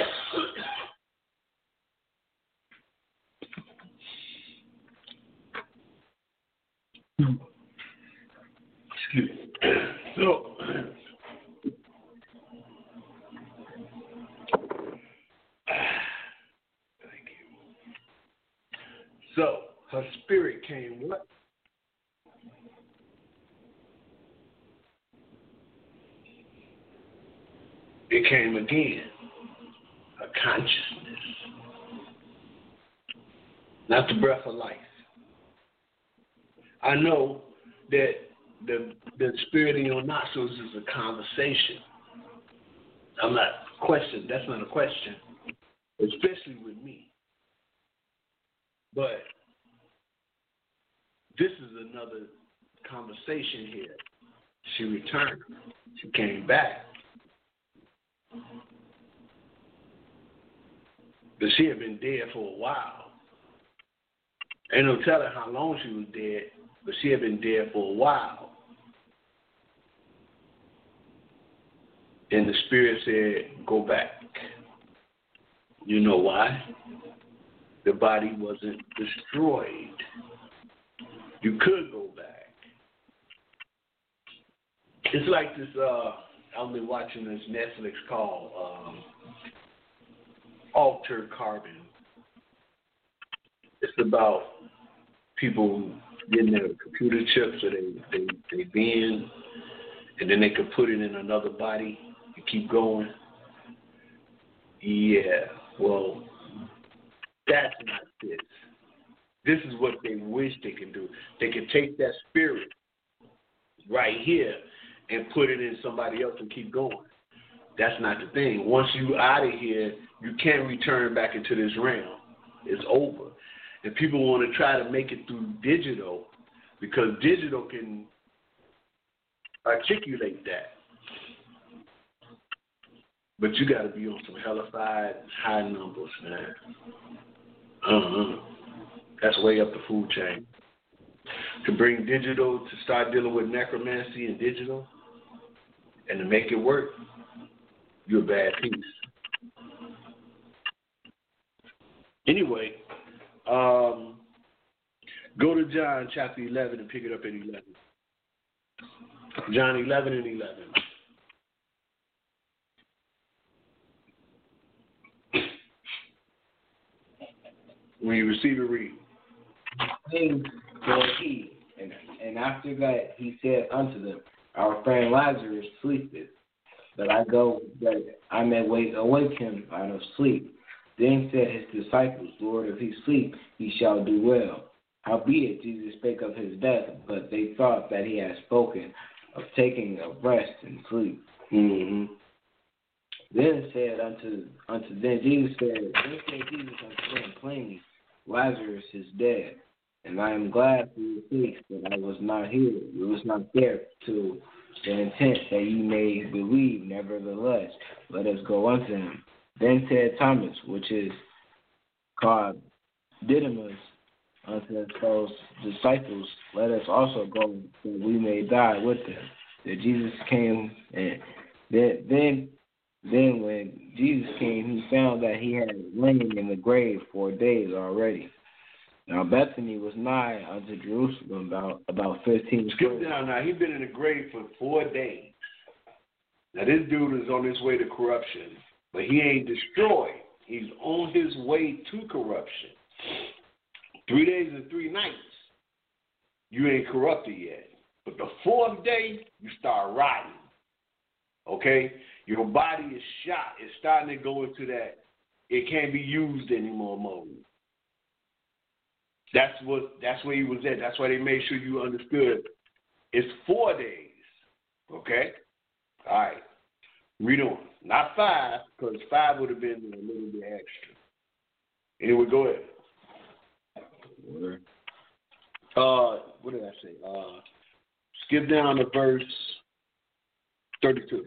[SPEAKER 3] Excuse me. So, thank you. So, her spirit came what? It came again. A consciousness. Not the breath of life. I know that the the spirit in your nostrils is a conversation. I'm not question. That's not a question, especially with me. But this is another conversation here. She returned. She came back. But she had been dead for a while. Ain't no telling how long she was dead, but she had been dead for a while. And the spirit said, go back. You know why? The body wasn't destroyed. You could go back. It's like this, uh, I've been watching this Netflix called um, Altered Carbon. It's about people getting their computer chips or they, they, they bend, and then they can put it in another body and keep going. Yeah, well, that's not this. This is what they wish they can do. They can take that spirit right here and put it in somebody else and keep going. That's not the thing. Once you out of here, you can't return back into this realm. It's over. and people want to try to make it through digital because digital can articulate that. But you got to be on some hellified high numbers, man. Uh-huh. That's way up the food chain. To bring digital, to start dealing with necromancy and digital, and to make it work, you're a bad piece. Anyway, um, go to John chapter eleven and pick it up at eleven. John eleven and eleven. When you receive it, read.
[SPEAKER 4] Then said he, and, and after that he said unto them, our friend Lazarus sleepeth, but I go that I may wake awake him out of sleep. Then said his disciples, Lord, if he sleep, he shall do well. Howbeit Jesus spake of his death, but they thought that he had spoken of taking of rest and sleep.
[SPEAKER 3] Mm-hmm.
[SPEAKER 4] Then said unto unto them Jesus said, then said Jesus unto them plainly, Lazarus is dead, and I am glad for your sakes that I was not here. It was not there to the intent that ye may believe. Nevertheless, let us go unto him. Then said Thomas, which is called Didymus, unto those disciples, let us also go, that we may die with them. That Jesus came, and then, then, then when Jesus came, he found that he had lain in the grave four days already. Now Bethany was nigh unto Jerusalem, about about fifteen.
[SPEAKER 3] Skip down now. He's been in the grave for four days. Now this dude is on his way to corruption, but he ain't destroyed. He's on his way to corruption. Three days and three nights, you ain't corrupted yet. But the fourth day, you start rotting. Okay? Your body is shot. It's starting to go into that it can't be used anymore mode. That's what. That's where he was at. That's why they made sure you understood. It's four days. Okay? All right. Read on. Not five, because five would have been a little bit extra. Anyway, go ahead. Uh, what did I say? Uh, skip down to verse thirty-two.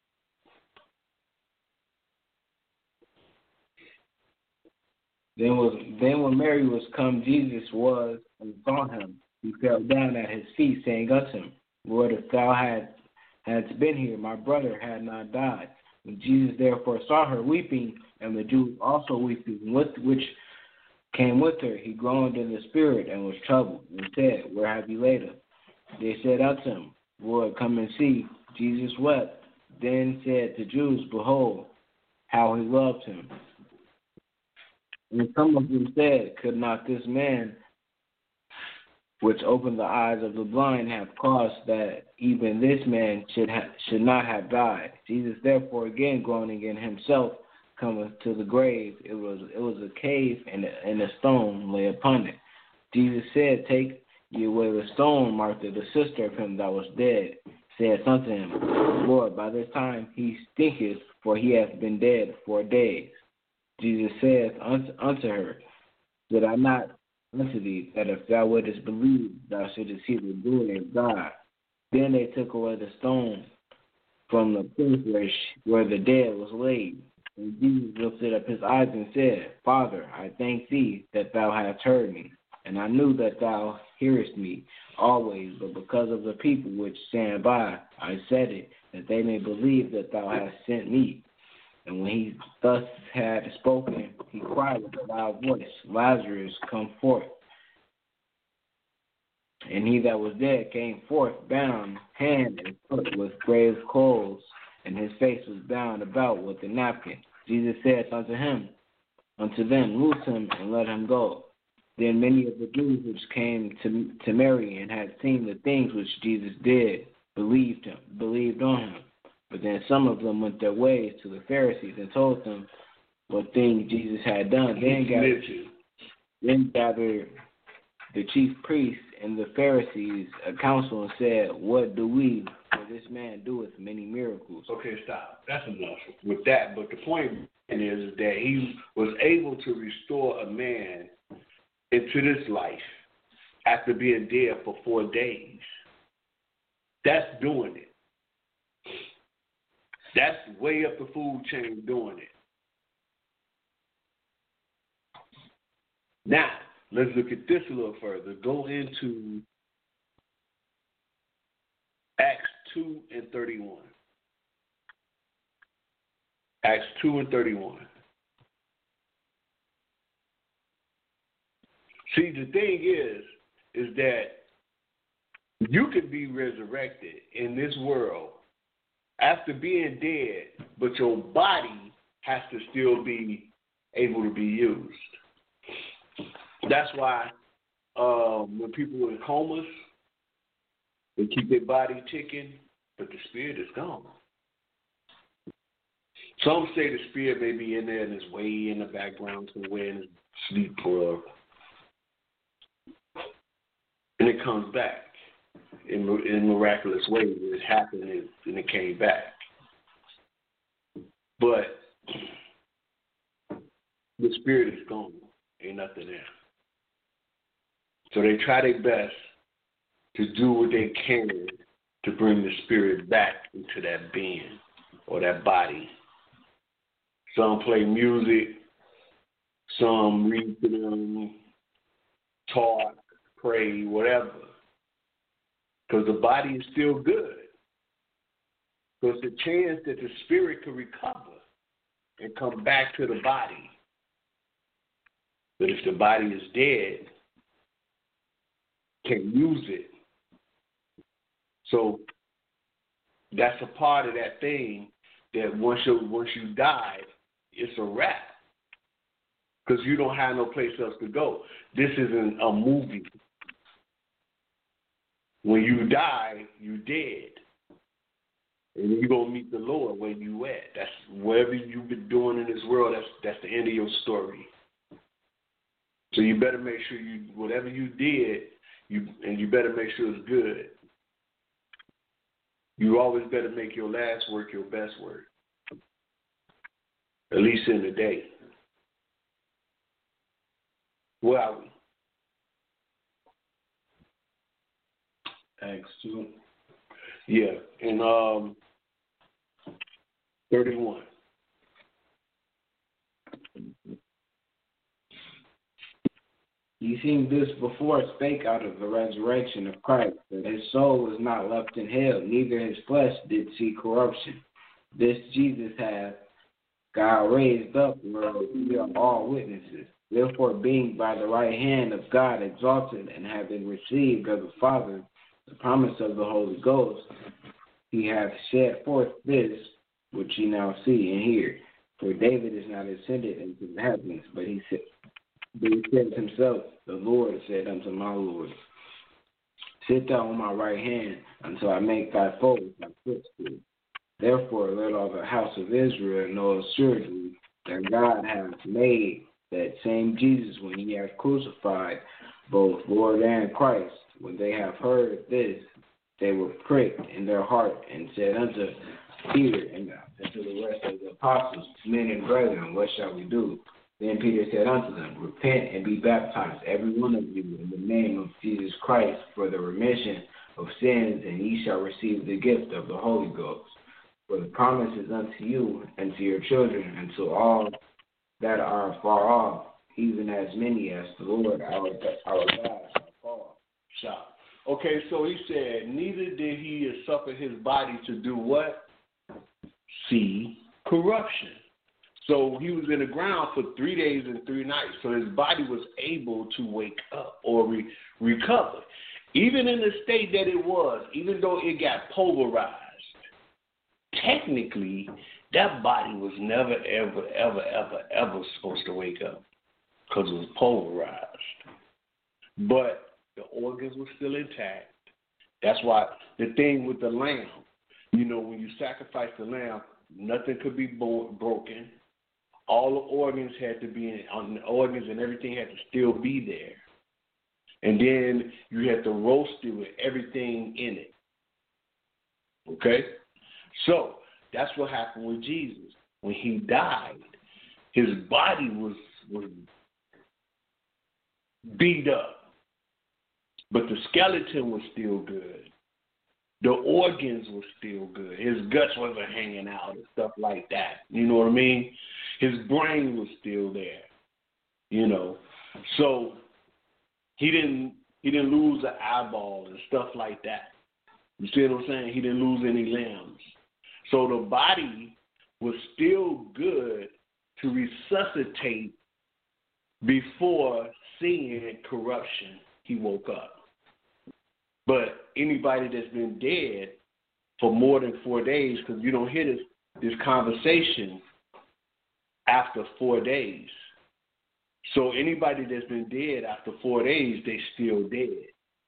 [SPEAKER 4] Then was then when Mary was come, Jesus was and saw him. He fell down at his feet, saying unto him, Lord, if thou had hadst been here, my brother had not died. When Jesus therefore saw her weeping, and the Jews also weeping, with which came with her, he groaned in the spirit and was troubled, and said, Where have you laid him? They said unto him, Lord, come and see. Jesus wept. Then said the Jews, Behold, how he loved him. And some of them said, Could not this man, which opened the eyes of the blind, have caused that even this man should ha- should not have died? Jesus therefore, again groaning in himself, cometh to the grave. It was it was a cave, and a, and a stone lay upon it. Jesus said, Take ye away the stone. Martha, the sister of him that was dead, said unto him, Lord, by this time he stinketh, for he hath been dead four days. Jesus saith unto, unto her, Did I not unto thee, that if thou wouldest believe, thou shouldest see the glory of God? Then they took away the stone from the place where, where the dead was laid. And Jesus lifted up his eyes and said, Father, I thank thee that thou hast heard me. And I knew that thou hearest me always, but because of the people which stand by, I said it, that they may believe that thou hast sent me. And when he thus had spoken, he cried with a loud voice, Lazarus, come forth. And he that was dead came forth, bound hand and foot with grave clothes, and his face was bound about with a napkin. Jesus said unto him, unto them, Loose him and let him go. Then many of the Jews which came to to Mary and had seen the things which Jesus did believed him, believed on him. But then some of them went their ways to the Pharisees and told them what things Jesus had done. Then gathered, then gathered the chief priests and the Pharisees a council and said, What do we, for this man doeth many miracles?
[SPEAKER 3] Okay, stop. That's enough with that. But the point is that he was able to restore a man into this life after being dead for four days. That's doing it. That's way up the food chain doing it. Now, let's look at this a little further. Go into Acts two and thirty-one. Acts two and thirty-one. See, the thing is, is that you can be resurrected in this world after being dead, but your body has to still be able to be used. That's why um, when people are in comas, they keep their body ticking, but the spirit is gone. Some say the spirit may be in there and is way in the background somewhere in his sleep or and it comes back in, in miraculous ways. It happened and it came back. But the spirit is gone. Ain't nothing there. So they try their best to do what they can to bring the spirit back into that being or that body. Some play music, some read to them, talk, pray, whatever. Because the body is still good. Because the chance that the spirit could recover and come back to the body. But if the body is dead, can't use it. So that's a part of that thing that once you once you die, it's a wrap. Because you don't have no place else to go. This isn't a movie. When you die, you dead. And you're going to meet the Lord where you at. That's wherever you've been doing in this world, that's that's the end of your story. So you better make sure you, whatever you did, you and you better make sure it's good. You always better make your last work your best work. At least in the day. Where are we?
[SPEAKER 4] Acts two.
[SPEAKER 3] Yeah, in um, thirty-one.
[SPEAKER 4] Ye seeing this before spake out of the resurrection of Christ, that his soul was not left in hell, neither his flesh did see corruption. This Jesus hath God raised up, whereof we are all witnesses. Therefore, being by the right hand of God exalted, and having received of the Father the promise of the Holy Ghost, he hath shed forth this which ye now see and hear. For David is not ascended into the heavens, but he said, but he said himself, the Lord said unto my Lord, sit thou on my right hand until I make thy foes thy footstool. Therefore let all the house of Israel know assuredly that God hath made that same Jesus, when he hath crucified both Lord and Christ. When they have heard this, they were pricked in their heart, and said unto Peter and unto the rest of the apostles, men and brethren, what shall we do? Then Peter said unto them, repent and be baptized, every one of you, in the name of Jesus Christ, for the remission of sins, and ye shall receive the gift of the Holy Ghost. For the promise is unto you and to your children, and to all that are far off, even as many as the Lord our, our God shall call.
[SPEAKER 3] Shop. Okay, so he said, neither did he suffer his body to do what? See corruption. So he was in the ground for three days and three nights. So his body was able to wake up or re- recover. Even in the state that it was, even though it got pulverized, technically, that body was never, ever, ever, ever, ever supposed to wake up because it was pulverized. But the organs were still intact. That's why the thing with the lamb, you know, when you sacrifice the lamb, nothing could be bo- broken. All the organs had to be in, on the organs and everything had to still be there. And then you had to roast it with everything in it. Okay? So that's what happened with Jesus. When he died, his body was, was beat up, but the skeleton was still good. The organs were still good. His guts wasn't hanging out and stuff like that. You know what I mean? His brain was still there. You know, so he didn't he didn't lose an eyeball and stuff like that. You see what I'm saying? He didn't lose any limbs. So the body was still good to resuscitate before seeing corruption. He woke up. But anybody that's been dead for more than four days, because you don't hear this, this conversation after four days. So anybody that's been dead after four days, they still dead.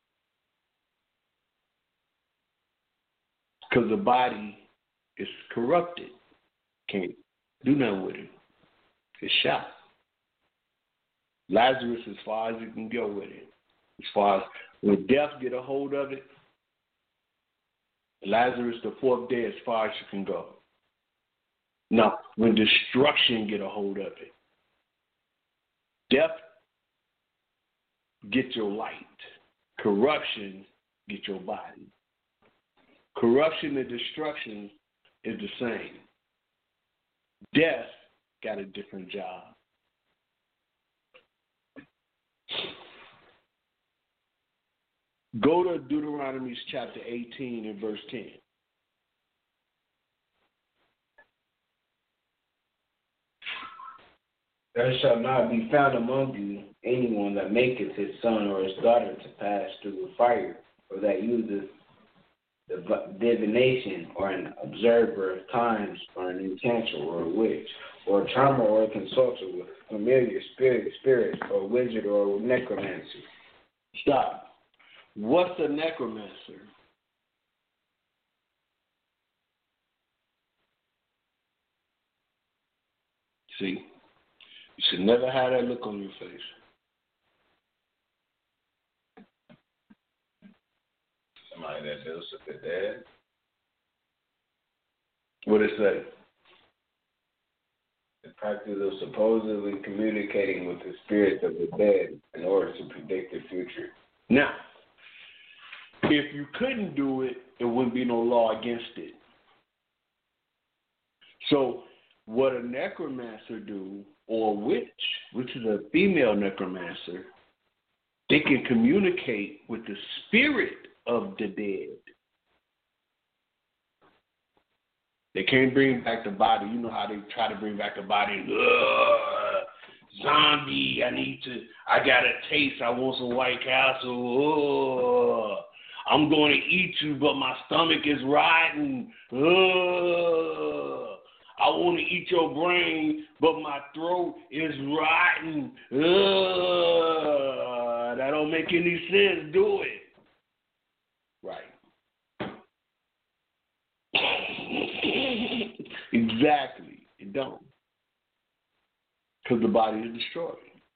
[SPEAKER 3] Because the body is corrupted. Can't do nothing with it. It's shot. Lazarus, as far as you can go with it. As far as when death get a hold of it, Lazarus, the fourth day, as far as you can go. Now, when destruction get a hold of it, death get your light. Corruption get your body. Corruption and destruction is the same. Death got a different job. Go to Deuteronomy chapter eighteen and verse ten.
[SPEAKER 4] There shall not be found among you anyone that maketh his son or his daughter to pass through the fire, or that useth the divination, or an observer of times, or an enchanter, or a witch, or a charmer, or a consulter with familiar spirit, spirits, or a wizard, or a necromancer.
[SPEAKER 3] Stop. What's a necromancer? See, you should never have that look on your face.
[SPEAKER 4] Somebody that deals with the dead.
[SPEAKER 3] What it say?
[SPEAKER 4] The practice of supposedly communicating with the spirits of the dead in order to predict the future.
[SPEAKER 3] Now, if you couldn't do it, there wouldn't be no law against it. So what a necromancer do, or a witch, which is a female necromancer, they can communicate with the spirit of the dead. They can't bring back the body. You know how they try to bring back the body. Ugh, zombie, I need to, I got a taste. I want some White Castle. Ugh. I'm going to eat you, but my stomach is rotten. Ugh. I want to eat your brain, but my throat is rotten. Ugh. That don't make any sense, do it? Right. Exactly. It don't. Because the body is destroyed.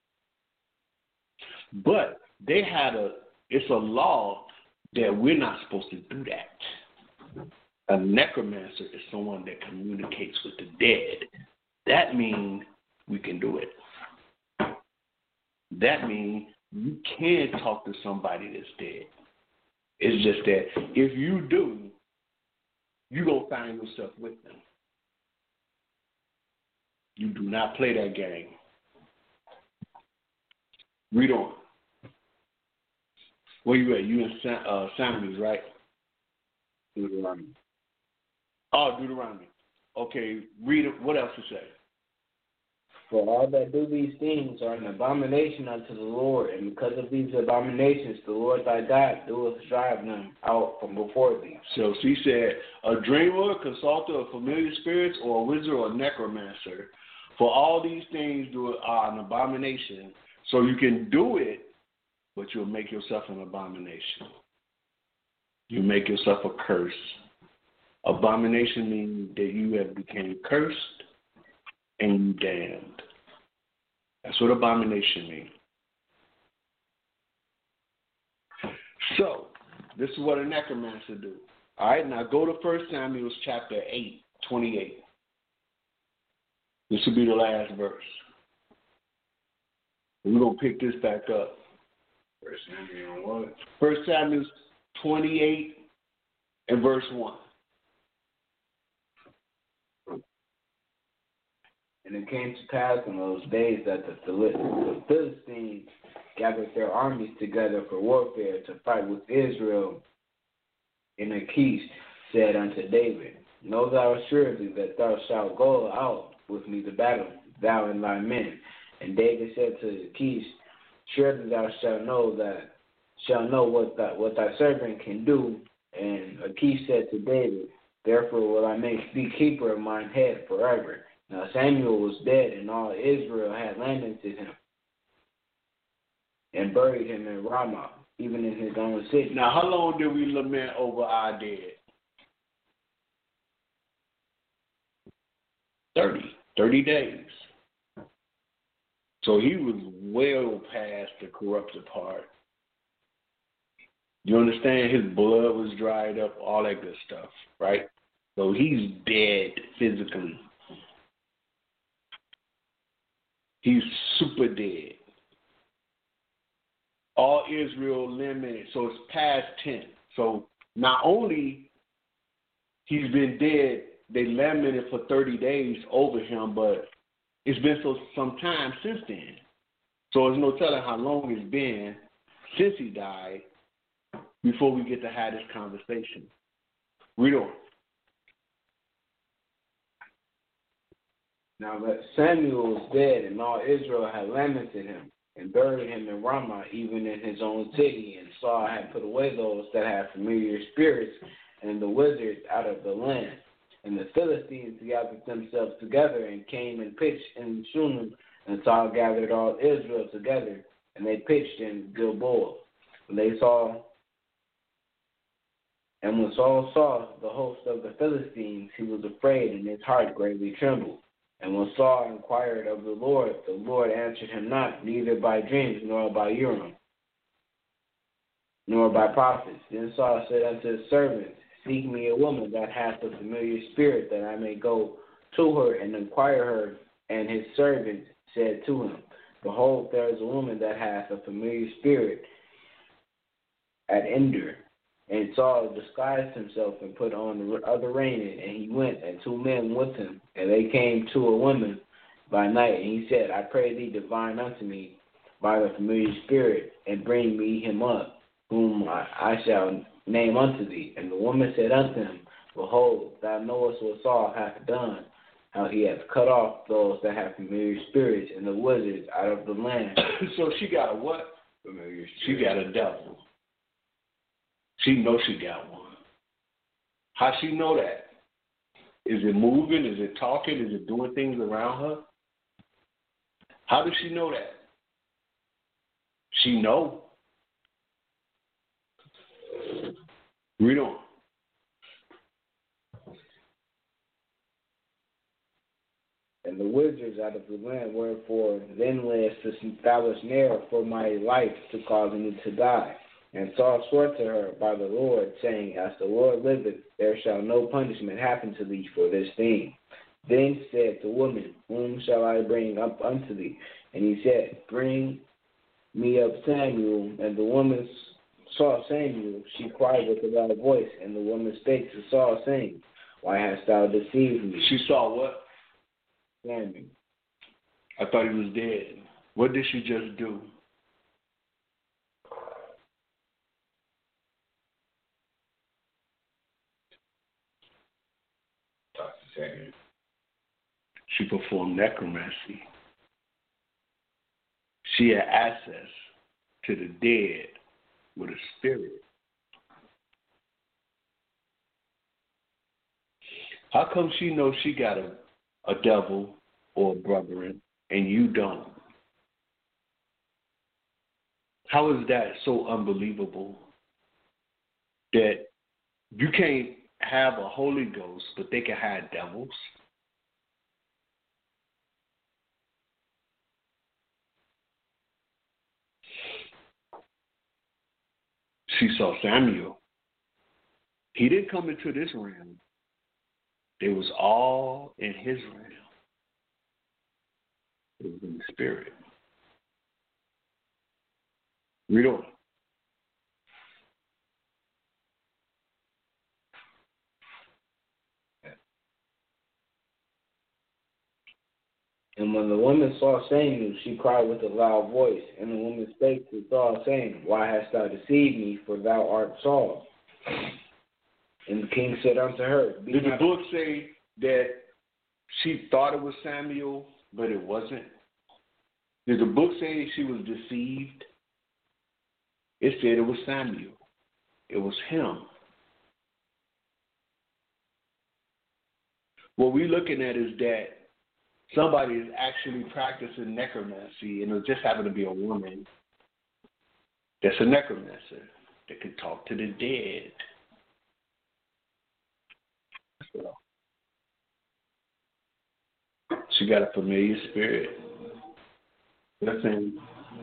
[SPEAKER 3] But they had a, it's a law that we're not supposed to do that. A necromancer is someone that communicates with the dead. That means we can do it. That means you can talk to somebody that's dead. It's just that if you do, you're going to find yourself with them. You do not play that game. Read on. Where you at? You in San, uh, Samuels, right?
[SPEAKER 4] Deuteronomy.
[SPEAKER 3] Oh, Deuteronomy. Okay, read it. What else to say?
[SPEAKER 4] For all that do these things are an abomination unto the Lord, and because of these abominations, the Lord thy God doeth drive them out from before thee.
[SPEAKER 3] So she said, a dreamer, a consulter of familiar spirits, or a wizard, or a necromancer. For all these things do are an abomination. So you can do it, but you'll make yourself an abomination. You make yourself a curse. Abomination means that you have become cursed and damned. That's what abomination means. So, this is what a necromancer do. All right, now go to First Samuel chapter eight, twenty-eight. This will be the last verse. We're going to pick this back up
[SPEAKER 4] First Samuel what?
[SPEAKER 3] First Samuel twenty-eight and verse one.
[SPEAKER 4] And it came to pass in those days that the Phil- the Philistines gathered their armies together for warfare to fight with Israel. And Achish said unto David, Know thou assuredly that thou shalt go out with me to battle, thou and thy men. And David said to Achish, Surely thou shalt know that shall know what thy, what thy servant can do. And Achish said to David, Therefore will I make thee keeper of mine head forever. Now Samuel was dead, and all Israel had lamented him, and buried him in Ramah, even in his own city.
[SPEAKER 3] Now, how long did we lament over our dead? Thirty. Thirty days. So he was well past the corrupted part. You understand? His blood was dried up, all that good stuff, right? So he's dead physically. He's super dead. All Israel lamented, so it's past tense. So not only he's been dead, they lamented for thirty days over him, but it's been so some time since then. So there's no telling how long it's been since he died before we get to have this conversation. Read on.
[SPEAKER 4] Now that Samuel was dead, and all Israel had lamented him, and buried him in Ramah, even in his own city. And Saul had put away those that had familiar spirits and the wizards out of the land. And the Philistines gathered themselves together and came and pitched in Shunem. And Saul gathered all Israel together, and they pitched in Gilboa. When they saw, and when Saul saw the host of the Philistines, he was afraid, and his heart greatly trembled. And when Saul inquired of the Lord, the Lord answered him not, neither by dreams, nor by Urim, nor by prophets. Then Saul said unto his servants, Seek me a woman that hath a familiar spirit, that I may go to her and inquire her. And his servant said to him, Behold, there is a woman that hath a familiar spirit at Endor. And Saul disguised himself and put on the other raiment, and he went, and two men with him. And they came to a woman by night, and he said, I pray thee, divine unto me by the familiar spirit, and bring me him up, whom I, I shall name unto thee. And the woman said unto him, Behold, thou knowest what Saul hath done, how he hath cut off those that have familiar spirits and the wizards out of the land.
[SPEAKER 3] So she got a what?
[SPEAKER 4] Familiar
[SPEAKER 3] She got a devil. She knows she got one. How she know that? Is it moving? Is it talking? Is it doing things around her? How does she know that? She know. Read on.
[SPEAKER 4] And the wizards out of the land, wherefore then layest to establish snare for my life to cause me to die. And Saul swore to her by the Lord, saying, As the Lord liveth, there shall no punishment happen to thee for this thing. Then said the woman, Whom shall I bring up unto thee? And he said, Bring me up Samuel. And the woman saw Samuel. She cried with a loud voice. And the woman spake to Saul, saying, Why hast thou deceived me?
[SPEAKER 3] She saw what?
[SPEAKER 4] Samuel.
[SPEAKER 3] I thought he was dead. What did she just do? She performed necromancy. She had access to the dead with a spirit. How come she knows she got a, a devil or a brethren and you don't? How is that so unbelievable that you can't have a Holy Ghost, but they can have devils? She saw Samuel. He didn't come into this realm. It was all in his realm. It was in the spirit. Read on.
[SPEAKER 4] And when the woman saw Samuel, she cried with a loud voice. And the woman spake to Saul, saying, Why hast thou deceived me? For thou art Saul. And the king said unto her, Be
[SPEAKER 3] Did the
[SPEAKER 4] not
[SPEAKER 3] book say that she thought it was Samuel, but it wasn't? Did the book say she was deceived? It said it was Samuel. It was him. What we're looking at is that somebody is actually practicing necromancy, and it just happened to be a woman that's a necromancer that can talk to the dead. So, she got a familiar spirit. That's in.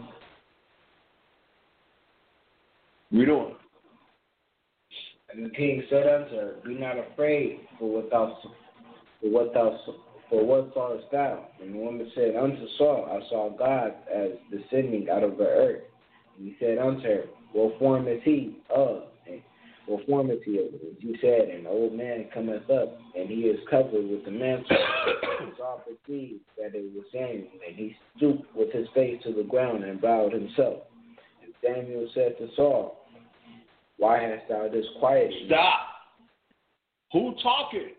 [SPEAKER 3] We don't.
[SPEAKER 4] And the king said unto her, Be not afraid for what thou for what thou for what sawest thou? And the woman said unto Saul, I saw God as descending out of the earth. And he said unto her, What form is he of? And what form is he of? And he said, An old man cometh up, and he is covered with the mantle. And Saul perceived that it was Samuel, and he stooped with his face to the ground and bowed himself. And Samuel said to Saul, Why hast thou disquieted me?
[SPEAKER 3] Stop. Who talking?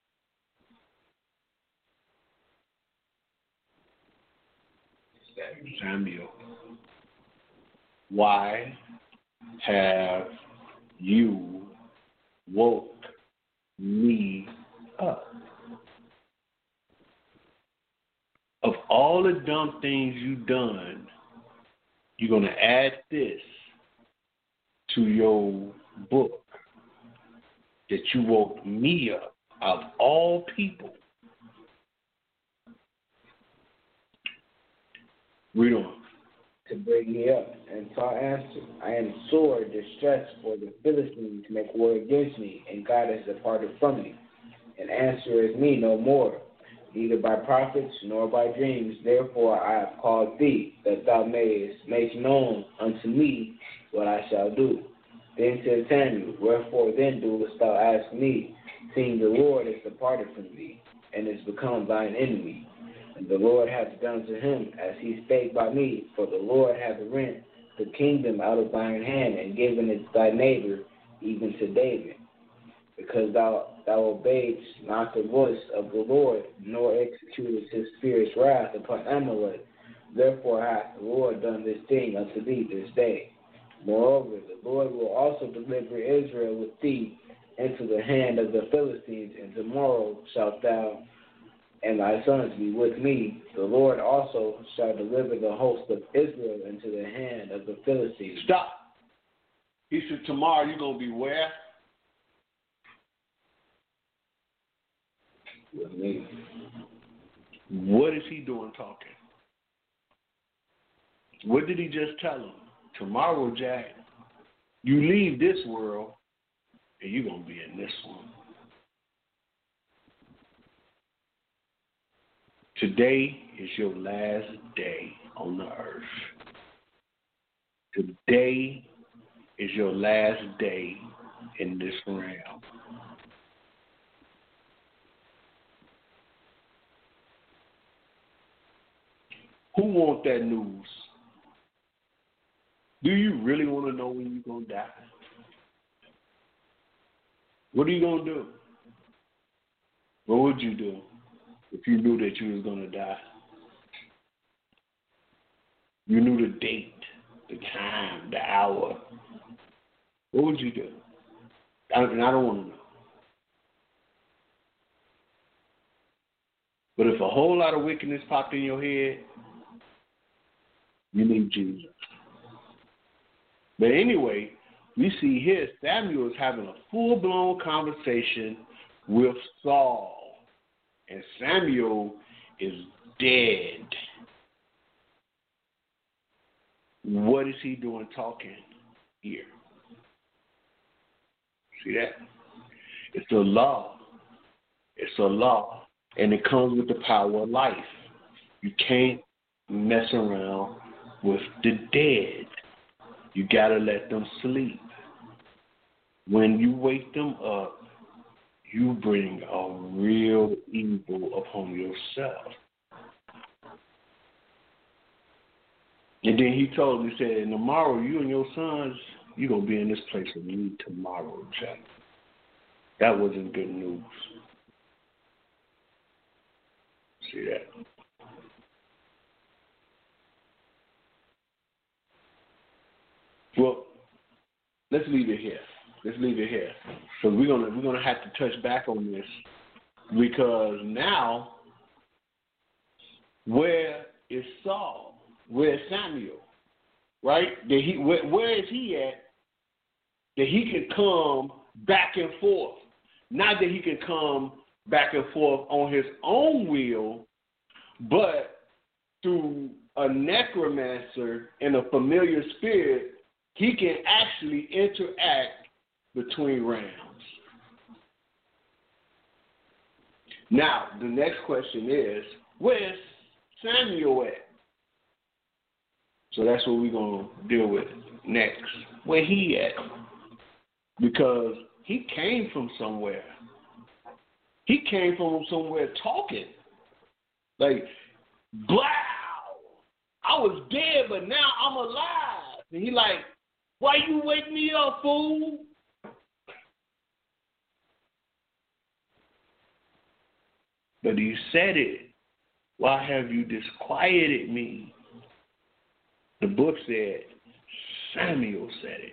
[SPEAKER 3] Samuel. Why have you woke me up? Of all the dumb things you've done, you're going to add this to your book that you woke me up of all people. Read on.
[SPEAKER 4] To bring me up. And Saul answered, I am sore distressed, for the Philistines make war against me, and God has departed from me, and answereth me no more, neither by prophets nor by dreams. Therefore I have called thee, that thou mayest make known unto me what I shall do. Then said Samuel, Wherefore then doest thou ask me, seeing the Lord is departed from thee, and is become thine enemy? And the Lord hath done to him as he spake by me, for the Lord hath rent the kingdom out of thine hand, and given it to thy neighbor, even to David. Because thou thou obeyedst not the voice of the Lord, nor executedst his fierce wrath upon Amalek. Therefore hath the Lord done this thing unto thee this day. Moreover, the Lord will also deliver Israel with thee into the hand of the Philistines, and tomorrow shalt thou and thy sons be with me. The Lord also shall deliver the host of Israel into the hand of the Philistines.
[SPEAKER 3] Stop. He said, tomorrow you're going to be where?
[SPEAKER 4] With me.
[SPEAKER 3] What is he doing talking? What did he just tell him? Tomorrow, Jack, you leave this world and you're going to be in this one. Today is your last day on the earth. Today is your last day in this realm. Who want that news? Do you really want to know when you're going to die? What are you going to do? What would you do if you knew that you was going to die? You knew the date, the time, the hour. What would you do? I, and I don't want to know. But if a whole lot of wickedness popped in your head, you need Jesus. But anyway, we see here Samuel is having a full-blown conversation with Saul. And Samuel is dead. What is he doing talking here? See that? It's a law. It's a law. And it comes with the power of life. You can't mess around with the dead. You got to let them sleep. When you wake them up, you bring a real evil upon yourself. And then he told me, he said, and tomorrow you and your sons, you're going to be in this place with me tomorrow, Jack. That wasn't good news. See that? Well, let's leave it here. Let's leave it here. So we're gonna we're gonna have to touch back on this because now, where is Saul? Where is Samuel? Right? That he where, where is he at? That he can come back and forth. Not that he can come back and forth on his own will, but through a necromancer and a familiar spirit, he can actually interact between realms. Now, the next question is, where's Samuel at? So that's what we're going to deal with next. Where he at? Because he came from somewhere. He came from somewhere talking. Like, wow, I was dead, but now I'm alive. And he like, why you wake me up, fool? But he said it. Why have you disquieted me? The book said, Samuel said it.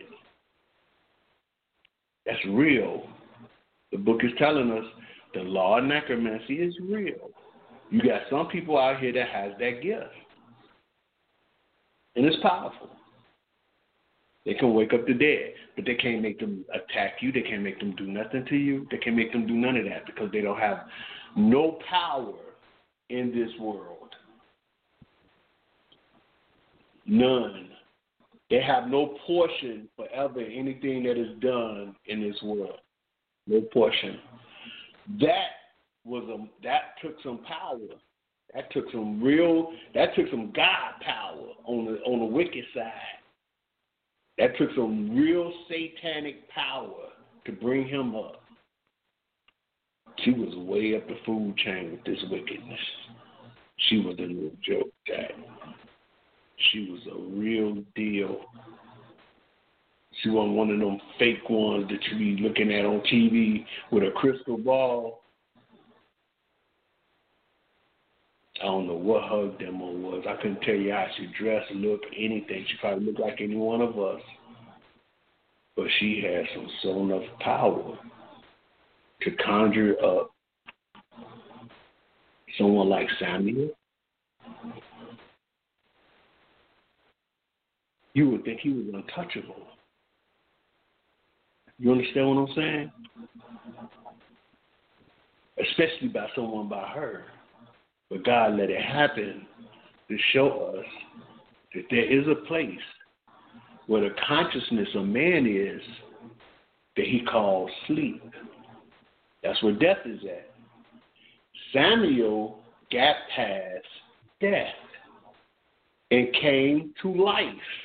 [SPEAKER 3] That's real. The book is telling us the law of necromancy is real. You got some people out here that has that gift. And it's powerful. They can wake up the dead, but they can't make them attack you. They can't make them do nothing to you. They can't make them do none of that because they don't have no power in this world. None. They have no portion forever in anything that is done in this world. No portion. That was a that took some power. That took some real. That took some God power on the on the wicked side. That took some real satanic power to bring him up. She was way up the food chain with this wickedness. She was a little joke, Jack. She was a real deal. She wasn't one of them fake ones that you be looking at on T V with a crystal ball. I don't know what her demo was. I couldn't tell you how she dressed, looked, anything. She probably looked like any one of us. But she had some so enough power to conjure up someone like Samuel. You would think he was untouchable. You understand what I'm saying? Especially by someone by her. But God let it happen to show us that there is a place where the consciousness of man is that he calls sleep. That's where death is at. Samuel got past death and came to life.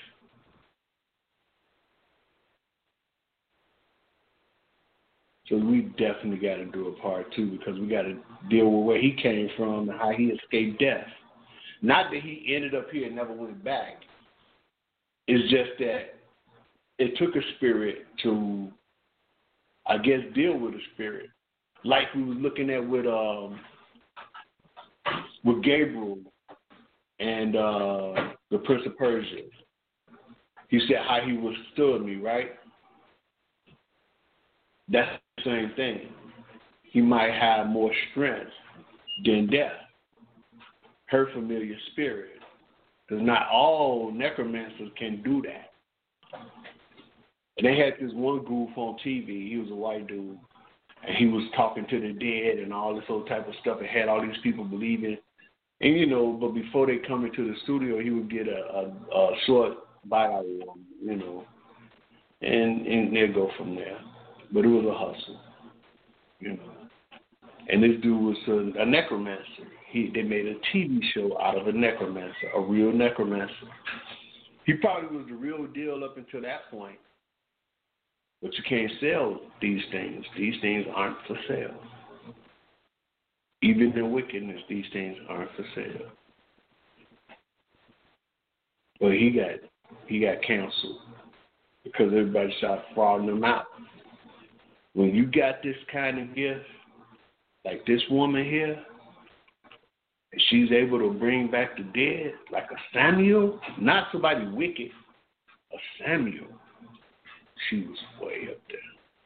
[SPEAKER 3] So we definitely got to do a part two because we got to deal with where he came from and how he escaped death. Not that he ended up here and never went back. It's just that it took a spirit to, I guess, deal with a spirit. Like we was looking at with um with Gabriel and uh, the Prince of Persia. He said how he withstood me, right? That's the same thing. He might have more strength than death. Her familiar spirit. Because not all necromancers can do that. And they had this one goof on T V. He was a white dude. And he was talking to the dead and all this old type of stuff and had all these people believing. And, you know, but before they come into the studio, he would get a, a, a short bio, you know, and, and they'd go from there. But it was a hustle, you know. And this dude was a, a necromancer. He They made a T V show out of a necromancer, a real necromancer. He probably was the real deal up until that point. But you can't sell these things. These things aren't for sale. Even in wickedness, these things aren't for sale. Well, he got he got canceled because everybody started frauding him out. When you got this kind of gift, like this woman here, and she's able to bring back the dead, like a Samuel, not somebody wicked, a Samuel, she was way up there.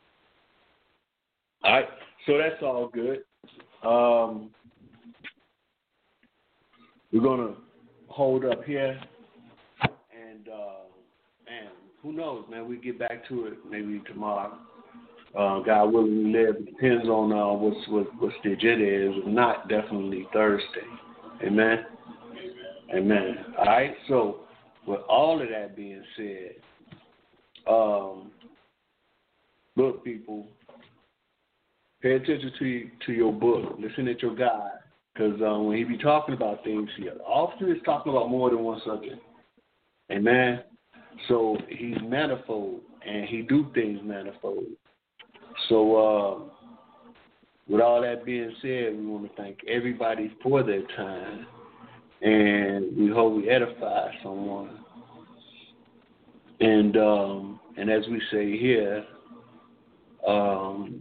[SPEAKER 3] All right, so that's all good. Um, we're going to hold up here, and, uh, man, who knows, man, we get back to it maybe tomorrow. Uh, God willing, we live. It depends on uh, what's, what, what the agenda is. If not, definitely Thursday. Amen? Amen. All right, so with all of that being said, um, look, people, pay attention to you, to your book. Listen at your God. Because uh, when he be talking about things, he often is talking about more than one subject. Amen? So he's manifold, and he do things manifold. So uh, with all that being said, we want to thank everybody for their time, and we hope we edify someone. And um, and as we say here, um,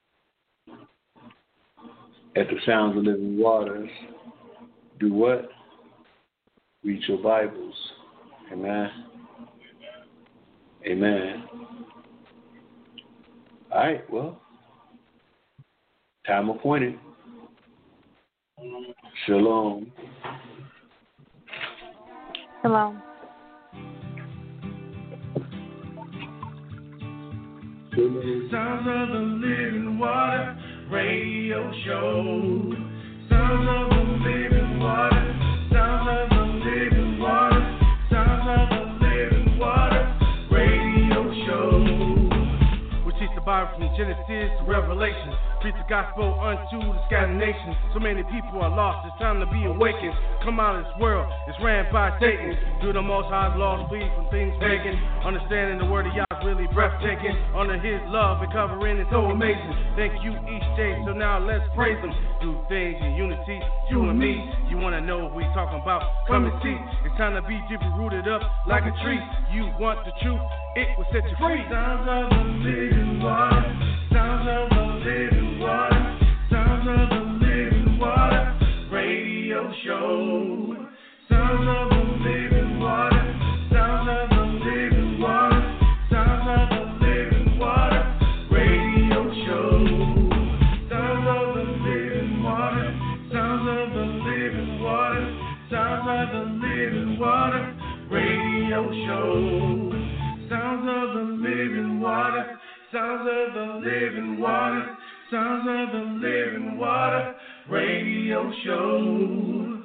[SPEAKER 3] at the Sounds of Living Waters, do what? Read your Bibles. Amen. Amen. All right, well, time appointed. Shalom.
[SPEAKER 5] Shalom.
[SPEAKER 2] Sounds of the Living Water Radio Show. Sounds of the Living Water. Sounds of the Living Water. Sounds of the Living Water Radio Show. We teach the Bible from Genesis to Revelation. Preach the gospel unto the scattered nations. So many people are lost. It's time to be awakened. Come out of this world. It's ran by Satan. Do the Most High's laws, flee from things pagan. Understanding the word of Yah really breathtaking. Under his love and covering is so amazing. Thank you each day, so now let's praise him. Do things in unity, you and me. You wanna know who we talking about? Come and see. It's time to be deeply rooted up like a tree. You want the truth, it will set you free. Sounds of the living water. Sounds of the living water. Sounds of the living water. Radio show. Sounds of the living water. Sounds of the living water. Sounds of the living water. Radio show. Sounds of the living water. Sounds of the living water. Sounds of the living water. Radio show. Sounds of the living water. Sounds of the living water. Sounds of the living water. Radio show.